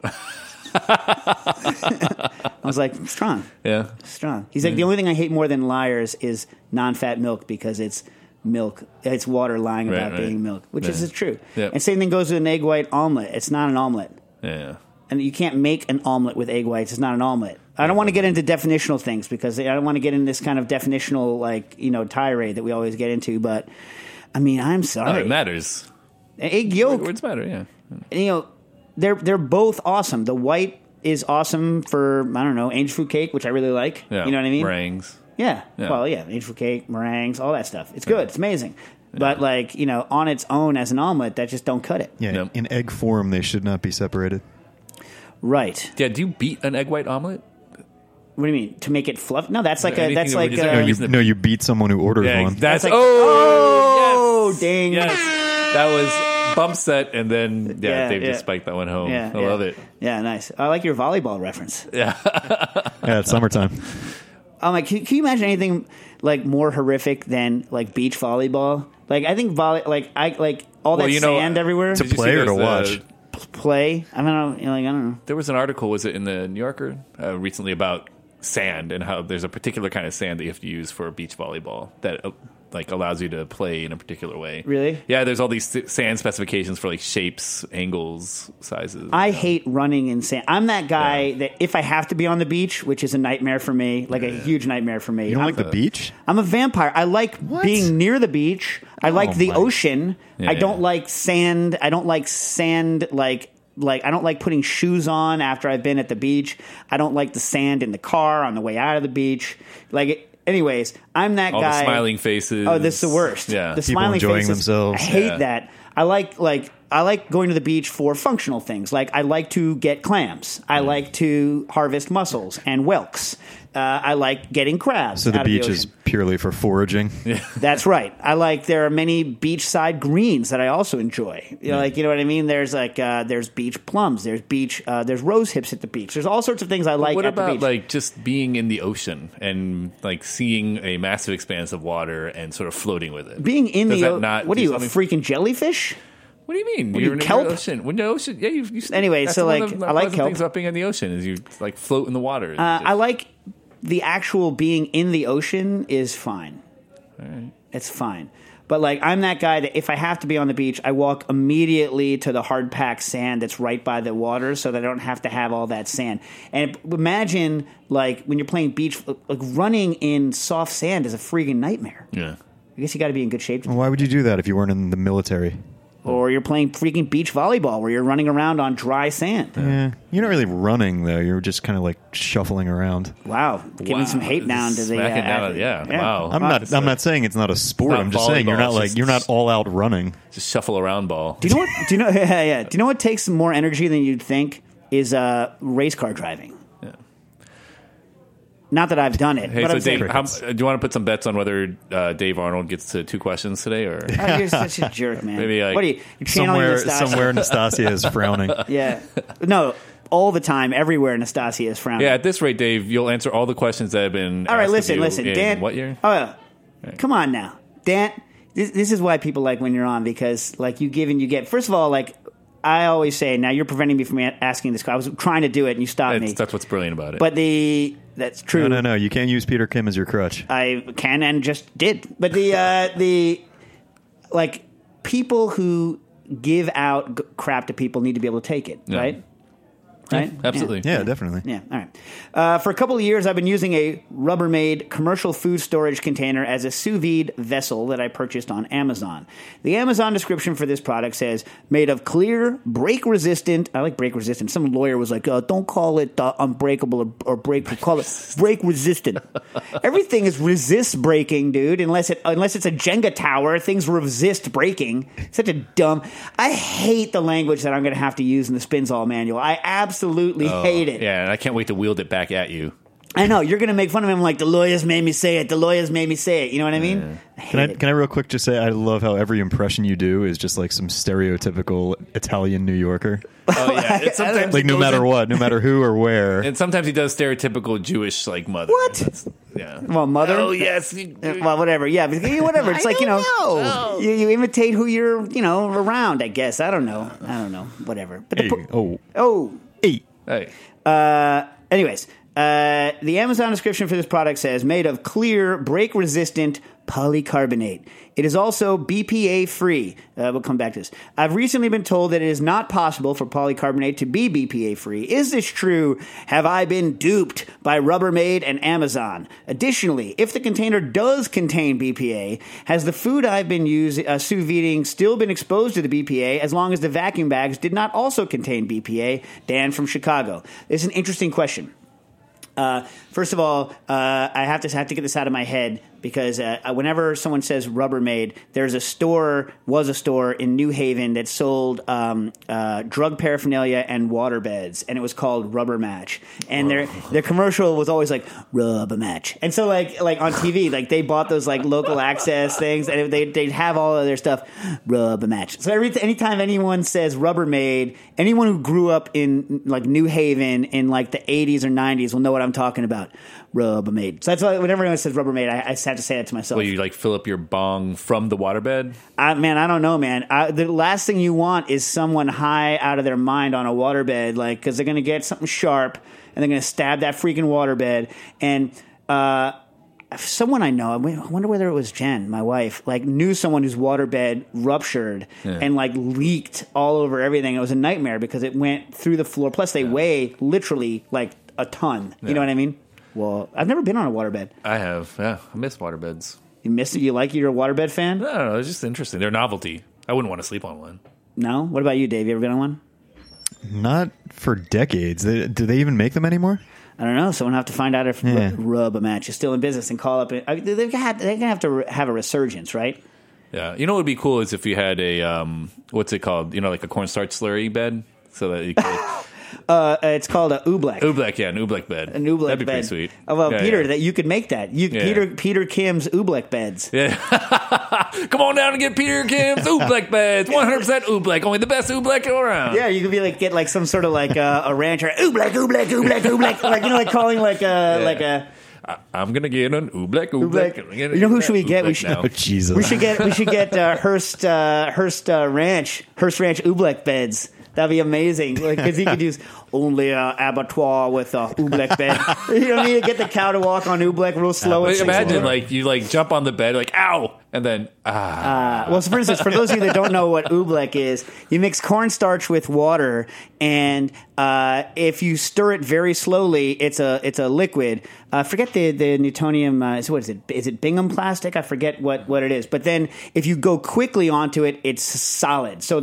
I was like, strong. Yeah. Strong. He's like, the only thing I hate more than liars is non-fat milk because it's milk. It's water lying about being milk, which is true. Yep. And same thing goes with an egg white omelet. It's not an omelet. Yeah. And you can't make an omelet with egg whites. It's not an omelet. I don't want to get into definitional things because I don't want to get in this kind of definitional, tirade that we always get into. But, I mean, I'm sorry. Oh, it matters. Egg yolk. Words matter, yeah. They're both awesome. The white is awesome for, I don't know, angel food cake, which I really like. Yeah. You know what I mean? Meringues. Yeah. Yeah. Well, yeah, angel food cake, meringues, all that stuff. It's good. It's amazing. But, on its own as an omelet, that just don't cut it. Yeah, Yep. in egg form, they should not be separated. Right. Yeah, do you beat an egg white omelet? What do you mean? To make it fluff? No, that's like Anything that's that like would just- uh, No, you beat someone who orders one. That's like, oh, yes. ding. Yes. That was bump set, and then Dave yeah. just spiked that one home. Yeah, I love it. Yeah, nice. I like your volleyball reference. Yeah, it's summertime. I'm like, can you imagine anything like more horrific than like beach volleyball? Like, I think all that sand everywhere. To play or to watch? Play. I don't know. There was an article, was it in the New Yorker, recently about sand and how there's a particular kind of sand that you have to use for beach volleyball that allows you to play in a particular way. Really? Yeah, there's all these sand specifications for like shapes, angles, sizes. I hate running in sand. I'm that guy that if I have to be on the beach, which is a nightmare for me, like a huge nightmare for me. You don't like the beach? I'm a vampire. I like being near the beach. I like the ocean. Yeah, I don't like sand. I don't like sand like I don't like putting shoes on after I've been at the beach. I don't like the sand in the car on the way out of the beach. Anyways, I'm that all guy. the smiling faces. Oh, this is the worst. Yeah. The People smiling enjoying faces. themselves. I hate Yeah. that. I like going to the beach for functional things. Like I like to get clams. I like to harvest mussels and whelks. I like getting crabs. So the out of beach ocean. is purely for foraging. That's right. There are many beachside greens that I also enjoy. You know what I mean? There's there's beach plums. There's rose hips at the beach. There's all sorts of things I like What at the about beach. like just being in the ocean and like seeing a massive expanse of water and sort of floating with it? Being in Does the that not what are do you, a something- freaking jellyfish? What do you mean? What are you, You're in kelp? the ocean. When the ocean, yeah. You Anyway, that's so, one like, of the I like pleasant kelp. things about being in the ocean is you like float in the water. I like the actual being in the ocean is fine. Right. It's fine. But like I'm that guy that if I have to be on the beach, I walk immediately to the hard packed sand that's right by the water so that I don't have to have all that sand. And imagine like when you're playing beach, like running in soft sand is a freaking nightmare. Yeah. I guess you got to be in good shape to do Why would you do that if you weren't in the military? or you're playing freaking beach volleyball where you're running around on dry sand. Yeah, you're not really running though. You're just kind of like shuffling around. Wow, giving some hate down to the Smacking down, athlete. yeah. Wow. I'm not saying it's not a sport. not I'm just saying you're volleyball, not it's like just- you're not all out running. Just shuffle around ball. Do you know what? Do you know? Yeah. Do you know what takes more energy than you'd think is race car driving? Yeah. Not that I've done it, Hey, but so I'm saying, Dave, do you want to put some bets on whether Dave Arnold gets to 2 questions today, or oh, you're such a jerk, man. Maybe, like, what are you channeling Somewhere Nastasia? Nastasia is frowning. Yeah, no, all the time, everywhere. Nastasia is frowning. yeah? At this rate, Dave, you'll answer all the questions that have been. All right, asked of listen, you in Dan. What year? Oh, yeah. Come on now, Dan. This is why people like when you're on because like you give and you get. First of all, like I always say, now you're preventing me from asking this. I was trying to do it and you stopped me. That's what's brilliant about it. But that's true. No. You can't use Peter Kim as your crutch. I can and just did. But the like people who give out crap to people need to be able to take it, Yeah. right? Yeah, Right? absolutely. Yeah, definitely. Yeah, all right. For a couple of years, I've been using a Rubbermaid commercial food storage container as a sous vide vessel that I purchased on Amazon. The Amazon description for this product says, made of clear, break-resistant, I like break-resistant. Some lawyer was like, don't call it unbreakable or break, call it break-resistant. Everything is resist breaking, dude, unless it's a Jenga tower. Things resist breaking. Such a dumb... I hate the language that I'm going to have to use in the Spinzall manual. I absolutely hate it. Yeah, and I can't wait to wield it back at you. I know you're going to make fun of him like the lawyers made me say it. The lawyers made me say it. You know what I mean? I hate it. Can I real quick just say I love how every impression you do is just like some stereotypical Italian New Yorker. Oh yeah, it's sometimes Like it no goes matter in- what, no matter who or where. and sometimes he does stereotypical Jewish like mother. What? Yeah. Well, mother. Oh yes. Well, whatever. Yeah, but whatever. It's like you imitate who you're around. I guess I don't know. Whatever. But Hey, hey. Hey. Anyways, the Amazon description for this product says made of clear, break-resistant polycarbonate. It is also BPA free. We'll come back to this. I've recently been told that it is not possible for polycarbonate to be BPA free. Is this true? Have I been duped by Rubbermaid and Amazon? Additionally, if the container does contain BPA, has the food I've been sous videing still been exposed to the BPA as long as the vacuum bags did not also contain BPA? Dan from Chicago. This is an interesting question. First of all, I have to get this out of my head because whenever someone says Rubbermaid, was a store in New Haven that sold drug paraphernalia and water beds, and it was called Rubber Match. And their commercial was always like Rubber Match. And so like on TV, like they bought those like local access things, and they'd have all of their stuff Rubber Match. So anytime anyone says Rubbermaid, anyone who grew up in like New Haven in like the 80s or 90s will know what I'm talking about. Rubbermaid. So that's why whenever anyone says Rubbermaid, I have to say that to myself. Will you like fill up your bong from the waterbed? I don't know, man. The last thing you want is someone high out of their mind on a waterbed, like because they're going to get something sharp and they're going to stab that freaking waterbed. And someone I know, I wonder whether it was Jen, my wife, like knew someone whose waterbed ruptured and like leaked all over everything. It was a nightmare because it went through the floor. Plus, they weigh literally like a ton. You know what I mean? Well, I've never been on a waterbed. I have. Yeah, I miss waterbeds. You missed it? You're a waterbed fan? I don't know. It's just interesting. They're novelty. I wouldn't want to sleep on one. No? What about you, Dave? You ever been on one? Not for decades. Do they even make them anymore? I don't know. Someone have to find out if Rubber Match is still in business and call up. They're going to have to have a resurgence, right? Yeah. You know what would be cool is if you had a, what's it called? Like a cornstarch slurry bed so that you could It's called a oobleck. Oobleck, yeah, an Oobleck bed. An oobleck That'd be bed. pretty sweet. Oh, well, Yeah, Peter, yeah. that you could make that. Peter Kim's oobleck beds. Yeah. Come on down and get Peter Kim's Oobleck beds. 100% Oobleck. Only the best Oobleck around. Yeah, you could be like get like some sort of like a rancher oobleck, like like calling like a I'm gonna get an Oobleck. You know who should we get? We should. now. Oh, Jesus. We should get Hearst Ranch oobleck beds. That'd be amazing. Because he could use only an abattoir with a oobleck bed. You know what I mean? Get the cow to walk on oobleck real slow. But at 6 imagine a.m. like you like jump on the bed like ow, and then Well, so for instance, for those of you that don't know what oobleck is, you mix cornstarch with water, and if you stir it very slowly, it's a liquid. Forget the Newtonium. So what is it? Is it Bingham plastic? I forget what it is. But then if you go quickly onto it, it's solid. So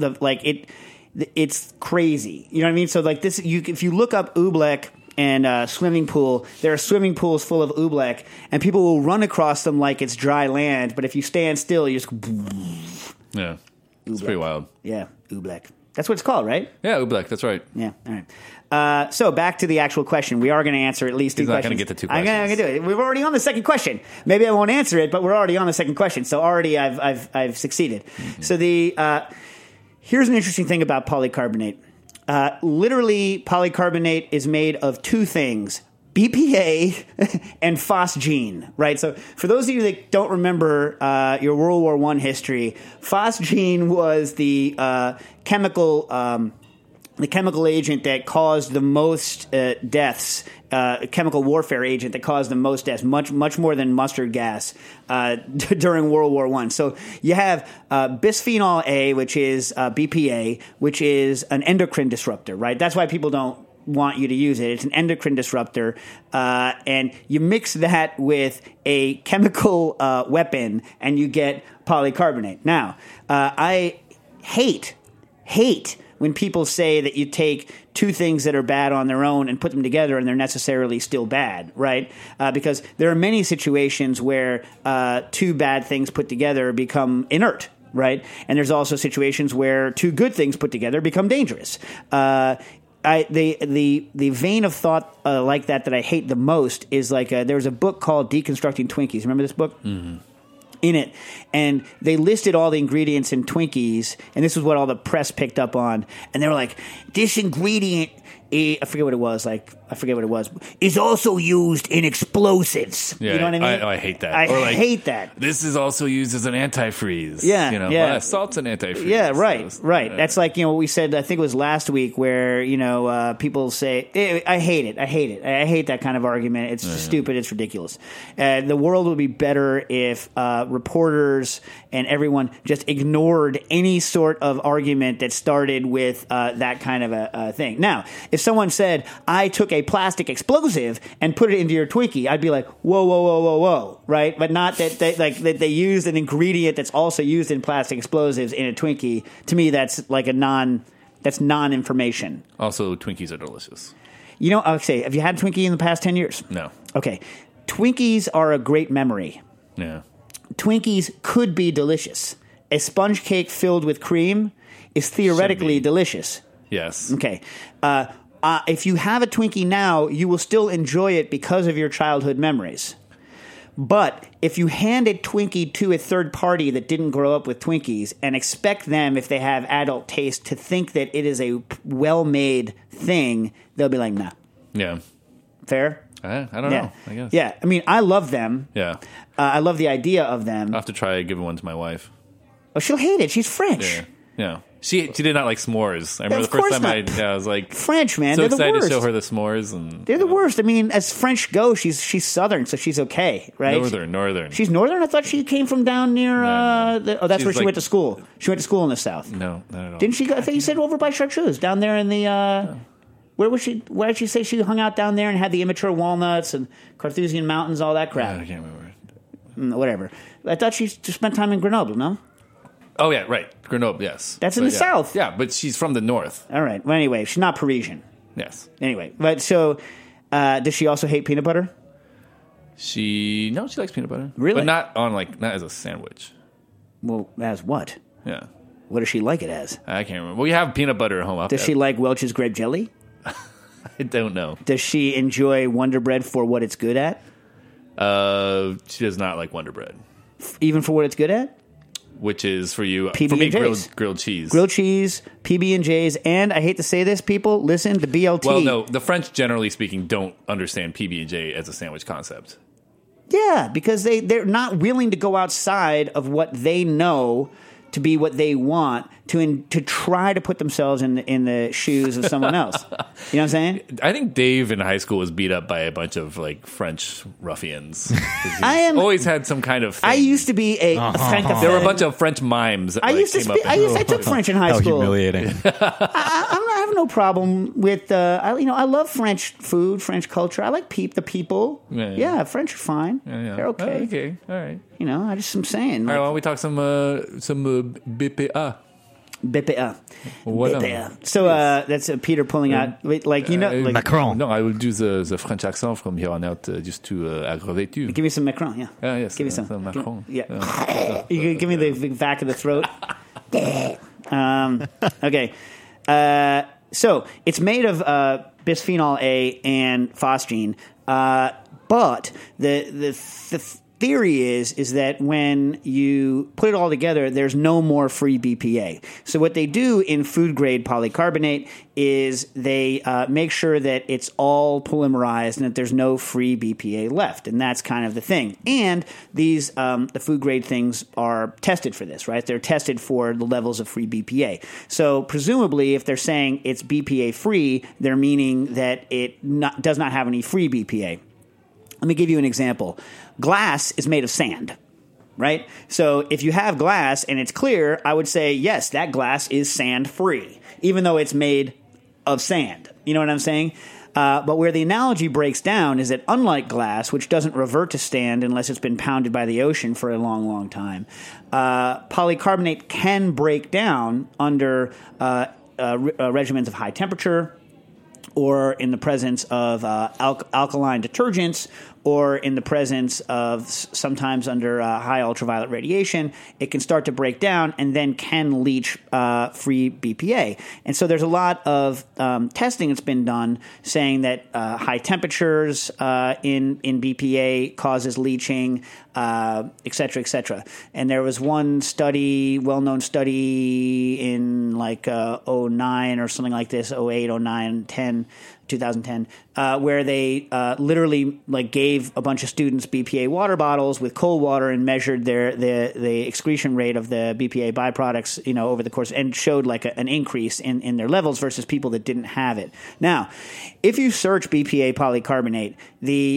it's crazy. You know what I mean? So like this, if you look up oobleck and swimming pool, there are swimming pools full of oobleck, and people will run across them like it's dry land. But if you stand still, you just yeah, it's pretty wild. yeah, oobleck. That's what it's called, right? Yeah, Oobleck. That's right. Yeah. All right. So back to the actual question. We are going to answer at least two He's not questions. gonna get to two I'm questions. going to do it. We're already on the second question. Maybe I won't answer it, but we're already on the second question. So already I've succeeded. Mm-hmm. So here's an interesting thing about polycarbonate. Literally, polycarbonate is made of two things: BPA and phosgene, right? So for those of you that don't remember your World War I history, phosgene was the chemical agent that caused the most deaths, chemical warfare agent that caused the most deaths, much more than mustard gas during World War I. So you have bisphenol A, which is BPA, which is an endocrine disruptor, right? That's why people don't want you to use it. It's an endocrine disruptor, and you mix that with a chemical weapon, and you get polycarbonate. Now, I hate when people say that you take two things that are bad on their own and put them together and they're necessarily still bad, right? Because there are many situations where two bad things put together become inert, right? And there's also situations where two good things put together become dangerous. The vein of thought like that I hate the most is like there was a book called Deconstructing Twinkies. Remember this book? Mm-hmm. In it, and they listed all the ingredients in Twinkies, and this is what all the press picked up on, and they were like, this ingredient, I forget what it was, is also used in explosives. Yeah, you know what I mean? I hate that. I Or like, hate that. This is also used as an antifreeze. Yeah, you know, yeah. well, salt's an antifreeze. Yeah, right, So, right. That's like, what we said, I think it was last week, where, people say, I hate it. I hate that kind of argument. It's stupid. It's ridiculous. The world would be better if reporters and everyone just ignored any sort of argument that started with that kind of a thing. Now, if someone said, I took a plastic explosive and put it into your Twinkie, I'd be like, whoa, right? But not that they used an ingredient that's also used in plastic explosives in a Twinkie. To me, that's like that's non-information. Also, Twinkies are delicious. Okay, have you had a Twinkie in the past 10 years? No. Okay. Twinkies are a great memory. Yeah. Twinkies could be delicious. A sponge cake filled with cream is theoretically delicious. Yes. Okay. If you have a Twinkie now, you will still enjoy it because of your childhood memories. But if you hand a Twinkie to a third party that didn't grow up with Twinkies and expect them, if they have adult taste, to think that it is a well-made thing, they'll be like, nah. Yeah. Fair? I don't know, I guess. Yeah. I mean, I love them. Yeah. I love the idea of them. I'll have to try giving one to my wife. Oh, she'll hate it. She's French. Yeah. Yeah. She did not like s'mores. I remember Of the first course time not. I was like French, man. so They're the excited to worst. show her the s'mores, and They're the worst. I mean, as French go, she's Southern, so she's okay, right? Northern. She's Northern? I thought she came from down near... No. that's She's where she like- went to school. She went to school in the South. No, not at all. Didn't she go... I thought you said over by Chartreuse, down there in the... Where was she? Where did she say she hung out down there and had the immature walnuts and Carthusian Mountains, all that crap? I can't remember. Whatever. I thought she spent time in Grenoble, no? Oh yeah, right. Grenoble, yes. That's in the yeah. South. Yeah, but she's from the north. All right. Well, anyway, she's not Parisian. Yes. Anyway, but so... does she also hate peanut butter? She likes peanut butter. Really? But not as a sandwich. Well, as what? Yeah. What does she like it as? I can't remember. We have peanut butter at home. Does she like Welch's grape jelly? I don't know. Does she enjoy Wonder Bread for what it's good at? She does not like Wonder Bread. Even for what it's good at? Which is for you, PB for me, and J's. grilled cheese. Grilled cheese, PB&J's, and I hate to say this, people, listen, the BLT. Well, no, the French, generally speaking, don't understand PB&J as a sandwich concept. Yeah, because they're not willing to go outside of what they know to be what they want to try to put themselves in the shoes of someone else. You know what I'm saying? I think Dave in high school was beat up by a bunch of like French ruffians. Always had some kind of thing. I used to be a francophone. There were a bunch of French mimes that I took French in high How school. humiliating. I have no problem with I love French food, French culture. I like the people. Yeah, French are fine. Yeah. They're okay. Oh, okay, all right. You know, I just am saying. All right, why don't we talk some BPA? BPA. What BPA. So that's Peter pulling out, like Macron. No, I will do the French accent from here on out just to aggravate you. Give me some Macron, yeah. Yes, give me some Macron. Yeah. You can give me the back of the throat. Okay. So it's made of bisphenol A and phosgene, but the theory is that when you put it all together, there's no more free BPA. So what they do in food grade polycarbonate is they make sure that it's all polymerized and that there's no free BPA left, and that's kind of the thing. And these the food grade things are tested for this, right? They're tested for the levels of free BPA. So presumably, if they're saying it's BPA free, they're meaning that it does not have any free BPA. Let me give you an example. Glass is made of sand, right? So if you have glass and it's clear, I would say, yes, that glass is sand-free, even though it's made of sand. You know what I'm saying? But where the analogy breaks down is that unlike glass, which doesn't revert to sand unless it's been pounded by the ocean for a long, long time, polycarbonate can break down under regimens of high temperature, or in the presence of alkaline detergents, or in the presence of sometimes under high ultraviolet radiation. It can start to break down and then can leach free BPA. And so there's a lot of testing that's been done saying that high temperatures in BPA causes leaching, et cetera, et cetera. And there was one study, well-known study in like 09 or something like this, 08, 09, 10, 2010, where they literally like gave a bunch of students BPA water bottles with cold water and measured the excretion rate of the BPA byproducts, you know, over the course, and showed like an increase in their levels versus people that didn't have it. Now, if you search BPA polycarbonate, the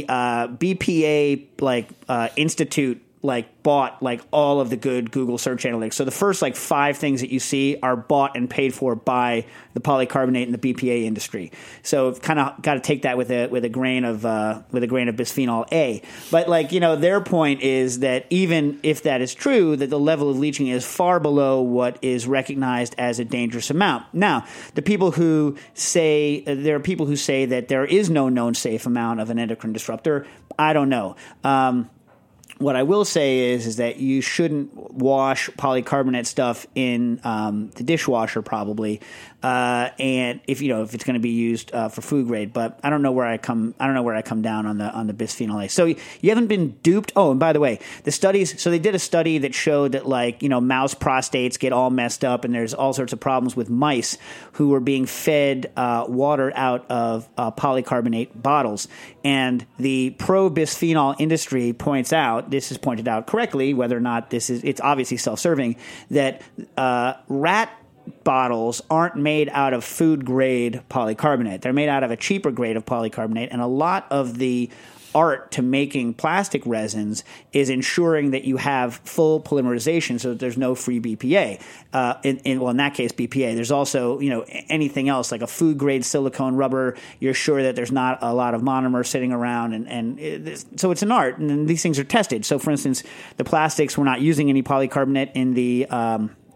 BPA Institute bought all of the good Google search analytics. So the first 5 things that you see are bought and paid for by the polycarbonate and the BPA industry. So kind of got to take that with a grain of bisphenol A. But their point is that even if that is true, that the level of leaching is far below what is recognized as a dangerous amount. Now, there are people who say that there is no known safe amount of an endocrine disruptor. I don't know. What I will say is that you shouldn't wash polycarbonate stuff in the dishwasher, probably, and if it's going to be used for food grade. But I don't know where I come down on the bisphenol A. So you haven't been duped. Oh, and by the way, the studies. So they did a study that showed that mouse prostates get all messed up, and there's all sorts of problems with mice who were being fed water out of polycarbonate bottles, and the pro bisphenol industry points out. This is pointed out correctly, whether or not it's obviously self-serving, that rat bottles aren't made out of food-grade polycarbonate. They're made out of a cheaper grade of polycarbonate, and a lot of the art to making plastic resins is ensuring that you have full polymerization so that there's no free BPA. In that case, BPA. There's also, anything else like a food-grade silicone rubber. You're sure that there's not a lot of monomer sitting around, so it's an art, and these things are tested. So, for instance, the plastics, we're not using any polycarbonate in the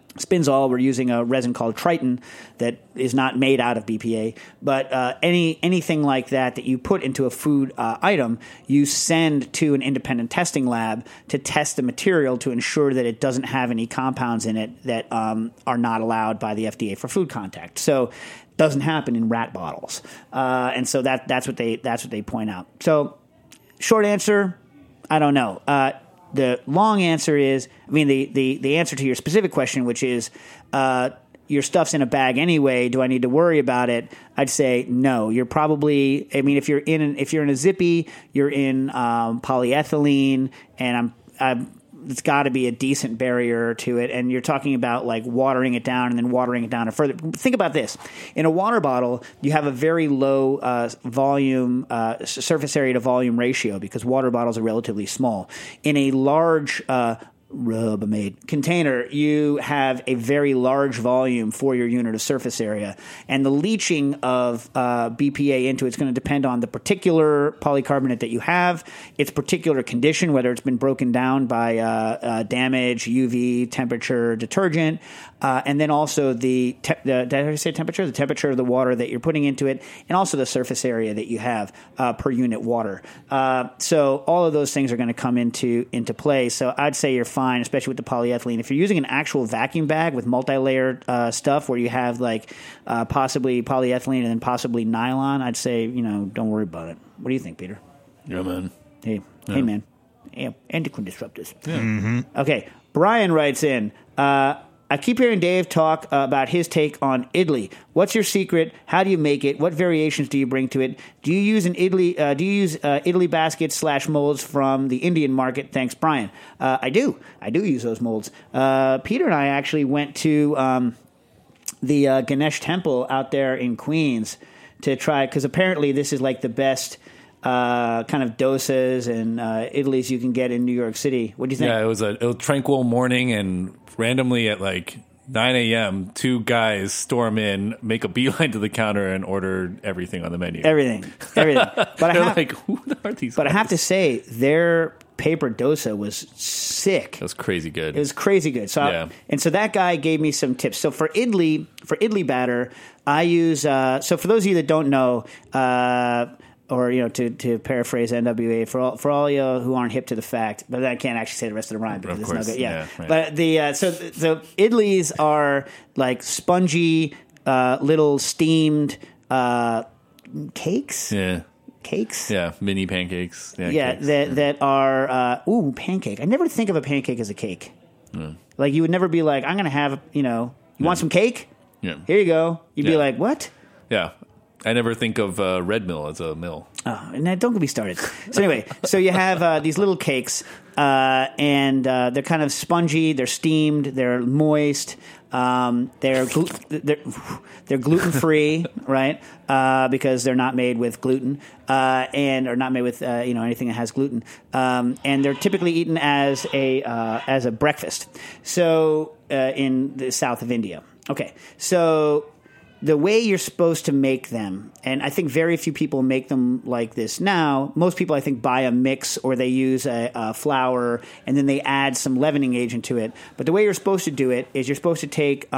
Spinzall, we're using a resin called Triton that is not made out of BPA. But anything like that you put into a food item, you send to an independent testing lab to test the material to ensure that it doesn't have any compounds in it that are not allowed by the FDA for food contact. So doesn't happen in rat bottles. And so that's what they point out. So short answer, I don't know. The long answer is, the answer to your specific question, which is your stuff's in a bag anyway. Do I need to worry about it? I'd say no. You're probably, if you're in a Zippy, you're in polyethylene, and it's got to be a decent barrier to it. And you're talking about like watering it down and then watering it down further. Think about this. In a water bottle, you have a very low volume, surface area to volume ratio because water bottles are relatively small. In a large Rubbermaid container, you have a very large volume for your unit of surface area, and the leaching of BPA into it's going to depend on the particular polycarbonate that you have, its particular condition, whether it's been broken down by damage, UV, temperature, detergent, and then also did I say temperature? The temperature of the water that you're putting into it, and also the surface area that you have per unit water. So all of those things are going to come into play. So I'd say you're fine, especially with the polyethylene. If you're using an actual vacuum bag with multi-layered stuff where you have like possibly polyethylene and then possibly nylon, I'd say, don't worry about it. What do you think, Peter? Yeah, man. Hey, man. Yeah, endocrine disruptors. Yeah. Mm-hmm. Okay, Brian writes in, I keep hearing Dave talk about his take on idli. What's your secret? How do you make it? What variations do you bring to it? Do you use idli baskets / molds from the Indian market? Thanks, Brian. I do. I do use those molds. Peter and I actually went to the Ganesh Temple out there in Queens to try, because apparently this is like the best kind of dosas and idlis you can get in New York City. What do you think? Yeah, it was a tranquil morning, and randomly at like 9 a.m., two guys storm in, make a beeline to the counter, and order everything on the menu. Everything. But like, who are these But guys? I have to say, their paper dosa was sick. It was crazy good. It was crazy good. So so that guy gave me some tips. So for idli batter, I use so for those of you that don't know, or to paraphrase NWA, for all you who aren't hip to the fact, but I can't actually say the rest of the rhyme because it's no good. Yeah, right. But the so idlis are like spongy, little steamed cakes. Yeah. Cakes. Yeah, mini pancakes. Yeah, cakes. that are pancake. I never think of a pancake as a cake. Yeah. Like you would never be like, I'm going to have you want some cake? Yeah. Here you go. You'd be like, what? Yeah. I never think of Red Mill as a mill. Oh, and don't get me started. So anyway, so you have these little cakes, and they're kind of spongy. They're steamed. They're moist. They're gluten free, right? Because they're not made with gluten, and are not made with anything that has gluten. And they're typically eaten as a breakfast. So in the south of India. Okay, so the way you're supposed to make them, and I think very few people make them like this now. Most people, I think, buy a mix or they use a flour and then they add some leavening agent to it. But the way you're supposed to do it is you're supposed to take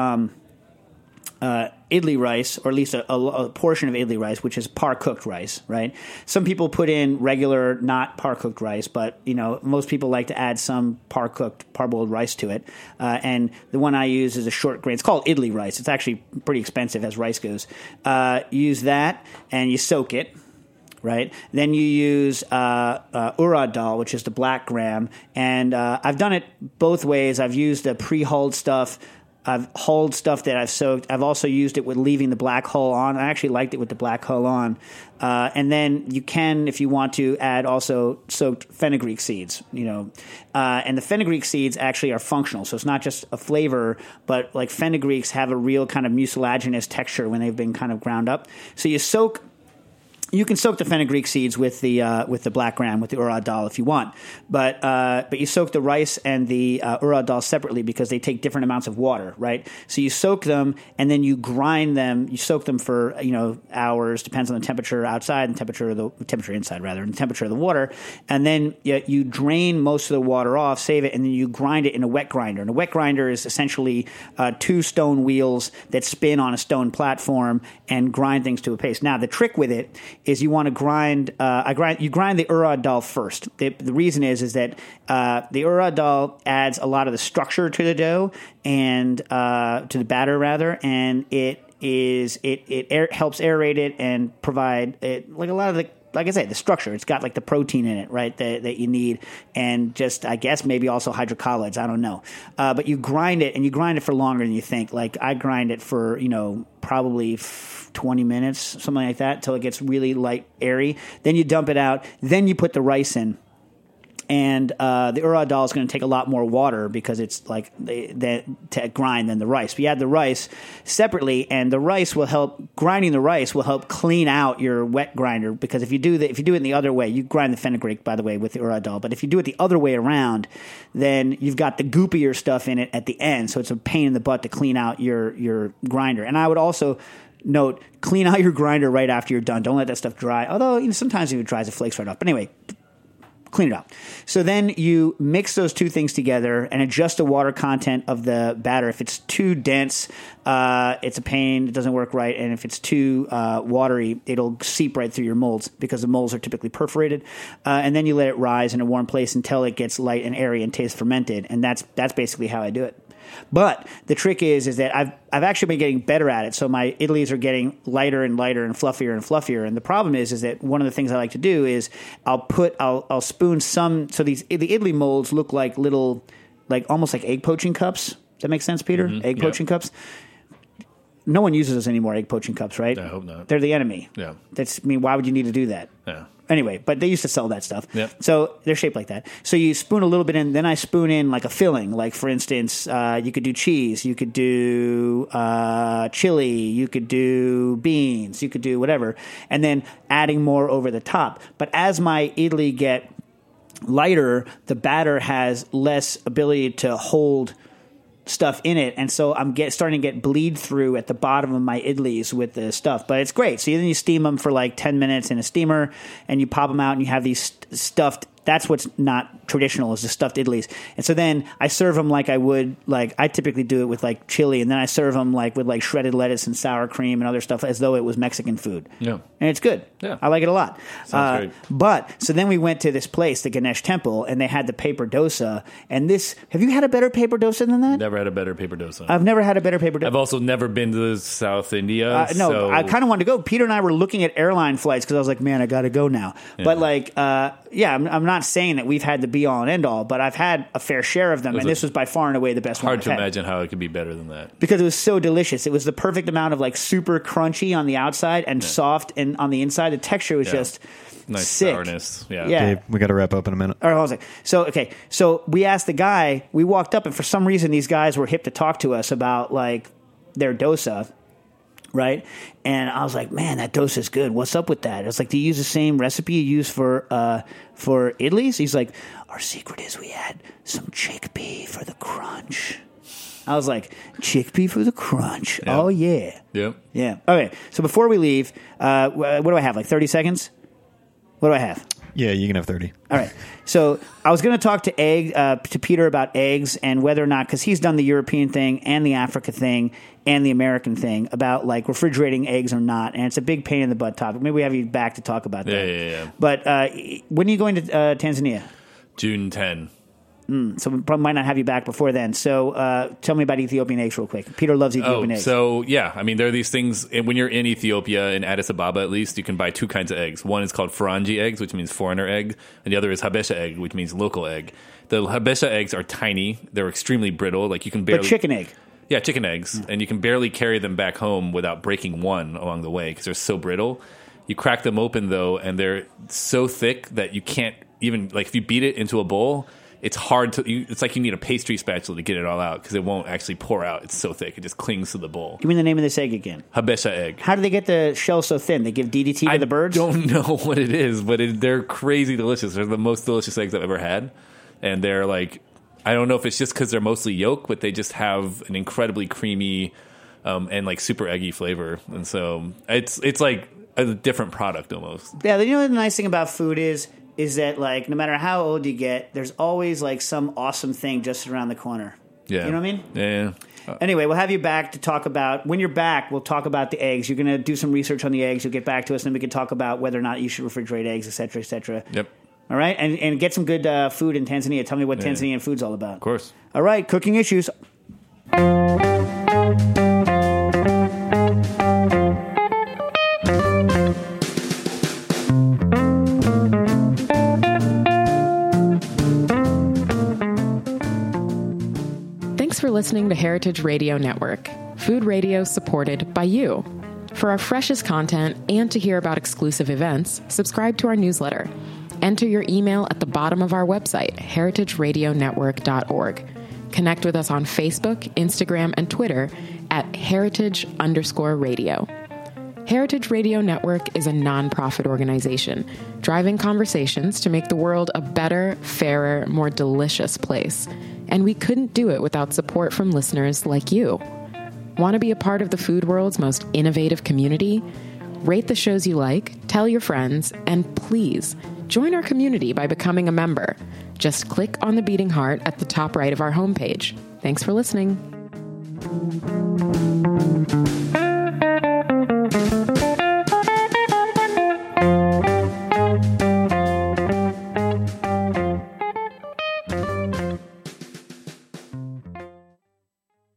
idli rice, or at least a portion of idli rice, which is par-cooked rice, right? Some people put in regular, not par-cooked rice, but most people like to add some par-cooked, parboiled rice to it. And the one I use is a short grain. It's called idli rice. It's actually pretty expensive as rice goes. Use that, and you soak it. Right. Then you use urad dal, which is the black gram, and I've done it both ways. I've used the pre-hulled stuff. I've hulled stuff that I've soaked. I've also used it with leaving the black hull on. I actually liked it with the black hull on. And then you can, if you want to, add also soaked fenugreek seeds, and the fenugreek seeds actually are functional. So it's not just a flavor, but like fenugreeks have a real kind of mucilaginous texture when they've been kind of ground up. So you soak You can soak the fenugreek seeds with the black gram, with the urad dal if you want, but you soak the rice and the urad dal separately because they take different amounts of water, right? So you soak them and then you grind them. You soak them for hours, depends on the temperature outside and temperature inside rather, and the temperature of the water, and then you drain most of the water off, save it, and then you grind it in a wet grinder. And a wet grinder is essentially 2 stone wheels that spin on a stone platform and grind things to a paste. Now the trick with it is you want to grind the urad dal first. The reason is that the urad dal adds a lot of the structure to the dough and to the batter rather, and it helps aerate it and provide it, like a lot of the, like I say, the structure. It's got like the protein in it, right, that you need, and just, I guess, maybe also hydrocolloids. I don't know. But you grind it, and you grind it for longer than you think. Like, I grind it for, probably 20 minutes, something like that, until it gets really light, airy. Then you dump it out. Then you put the rice in. And the urad dal is going to take a lot more water because it's like to grind than the rice. But you add the rice separately, and grinding the rice will help clean out your wet grinder, because if you do it in the other way, you grind the fenugreek, by the way, with the urad dal. But if you do it the other way around, then you've got the goopier stuff in it at the end. So it's a pain in the butt to clean out your grinder. And I would also note, clean out your grinder right after you're done. Don't let that stuff dry. Although sometimes if it dries, it flakes right off. But anyway, clean it up. So then you mix those two things together and adjust the water content of the batter. If it's too dense, it's a pain. It doesn't work right. And if it's too watery, it'll seep right through your molds, because the molds are typically perforated. And then you let it rise in a warm place until it gets light and airy and tastes fermented. And that's basically how I do it. But the trick is that I've actually been getting better at it. So my idlis are getting lighter and lighter and fluffier. And the problem is that one of the things I like to do is I'll spoon some. So the idli molds look like little, like almost like egg poaching cups. Does that make sense, Peter? Mm-hmm. Egg poaching cups. No one uses those anymore, egg poaching cups, right? I hope not. They're the enemy. Yeah. Why would you need to do that? Yeah. Anyway, but they used to sell that stuff. Yep. So they're shaped like that. So you spoon a little bit in, then I spoon in like a filling. Like, for instance, you could do cheese, you could do chili, you could do beans, you could do whatever, and then adding more over the top. But as my idli get lighter, the batter has less ability to hold stuff in it, and so I'm starting to get bleed through at the bottom of my idlis with the stuff. But it's great. So then you steam them for like 10 minutes in a steamer, and you pop them out, and you have these stuffed. That's what's not traditional, is the stuffed idlis. And so then I serve them like I would, like I typically do it with like chili, and then I serve them like with like shredded lettuce and sour cream and other stuff, as though it was Mexican food. Yeah. And it's good. Yeah. I like it a lot. Sounds great. But so then we went to this place, the Ganesh Temple, and they had the paper dosa. And have you had a better paper dosa than that? Never had a better paper dosa. I've never had a better paper dosa. I've also never been to South India. No, so I kind of wanted to go. Peter and I were looking at airline flights because I was like, man, I got to go now. Yeah. But like, I'm not saying that we've had the be all and end all, but I've had a fair share of them, and this was by far and away the best one. Hard to imagine how it could be better than that, because it was so delicious. It was the perfect amount of like super crunchy on the outside and soft and on the inside. The texture was just nice sick. sourness. Yeah. Dave, we got to wrap up in a minute. All right, hold on a second. So we asked the guy. We walked up, and for some reason, these guys were hip to talk to us about like their dosa. Right? And I was like, man, that dosa is good. What's up with that? I was like, do you use the same recipe you use for idlis? He's like, our secret is we add some chickpea for the crunch. I was like, chickpea for the crunch. Yep. Oh, yeah. Yep. Yeah. Okay. So before we leave, what do I have? Like 30 seconds? What do I have? Yeah, you can have 30. All right. So I was going to talk to Peter about eggs and whether or not, because he's done the European thing and the Africa thing and the American thing about like refrigerating eggs or not, and it's a big pain in the butt topic. Maybe we have you back to talk about that. Yeah. But when are you going to Tanzania? June 10. So we probably might not have you back before then. So tell me about Ethiopian eggs real quick. Peter loves Ethiopian eggs. So yeah, I mean, there are these things. When you're in Ethiopia, in Addis Ababa at least, you can buy two kinds of eggs. One is called Faranji eggs, which means foreigner egg, and the other is Habesha egg, which means local egg. The Habesha eggs are tiny. They're extremely brittle. Like you can barely... But chicken egg. Yeah, chicken eggs. And you can barely carry them back home without breaking one along the way because they're so brittle. You crack them open, though, and they're so thick that you can't even... Like, if you beat it into a bowl... it's hard to. It's like you need a pastry spatula to get it all out because it won't actually pour out. It's so thick; it just clings to the bowl. Give me the name of this egg again. Habesha egg. How do they get the shell so thin? They give DDT to the birds? I don't know what it is, but they're crazy delicious. They're the most delicious eggs I've ever had, and they're like, I don't know if it's just because they're mostly yolk, but they just have an incredibly creamy and like super eggy flavor, and so it's like a different product almost. Yeah, you know what the nice thing about food is that like no matter how old you get, there's always like some awesome thing just around the corner. Yeah, you know what I mean? Yeah. Anyway, we'll have you back to talk about, when you're back, we'll talk about the eggs. You're going to do some research on the eggs. You'll get back to us, and then we can talk about whether or not you should refrigerate eggs, et cetera, et cetera. Yep. All right? And get some good food in Tanzania. Tell me what Tanzanian food's all about. Of course. All right, cooking issues. Thanks for listening to Heritage Radio Network, food radio supported by you. For our freshest content and to hear about exclusive events, subscribe to our newsletter. Enter your email at the bottom of our website, heritageradionetwork.org. Connect with us on Facebook, Instagram, and Twitter at heritage_radio. Heritage Radio Network is a nonprofit organization driving conversations to make the world a better, fairer, more delicious place. And we couldn't do it without support from listeners like you. Want to be a part of the food world's most innovative community? Rate the shows you like, tell your friends, and please join our community by becoming a member. Just click on the beating heart at the top right of our homepage. Thanks for listening.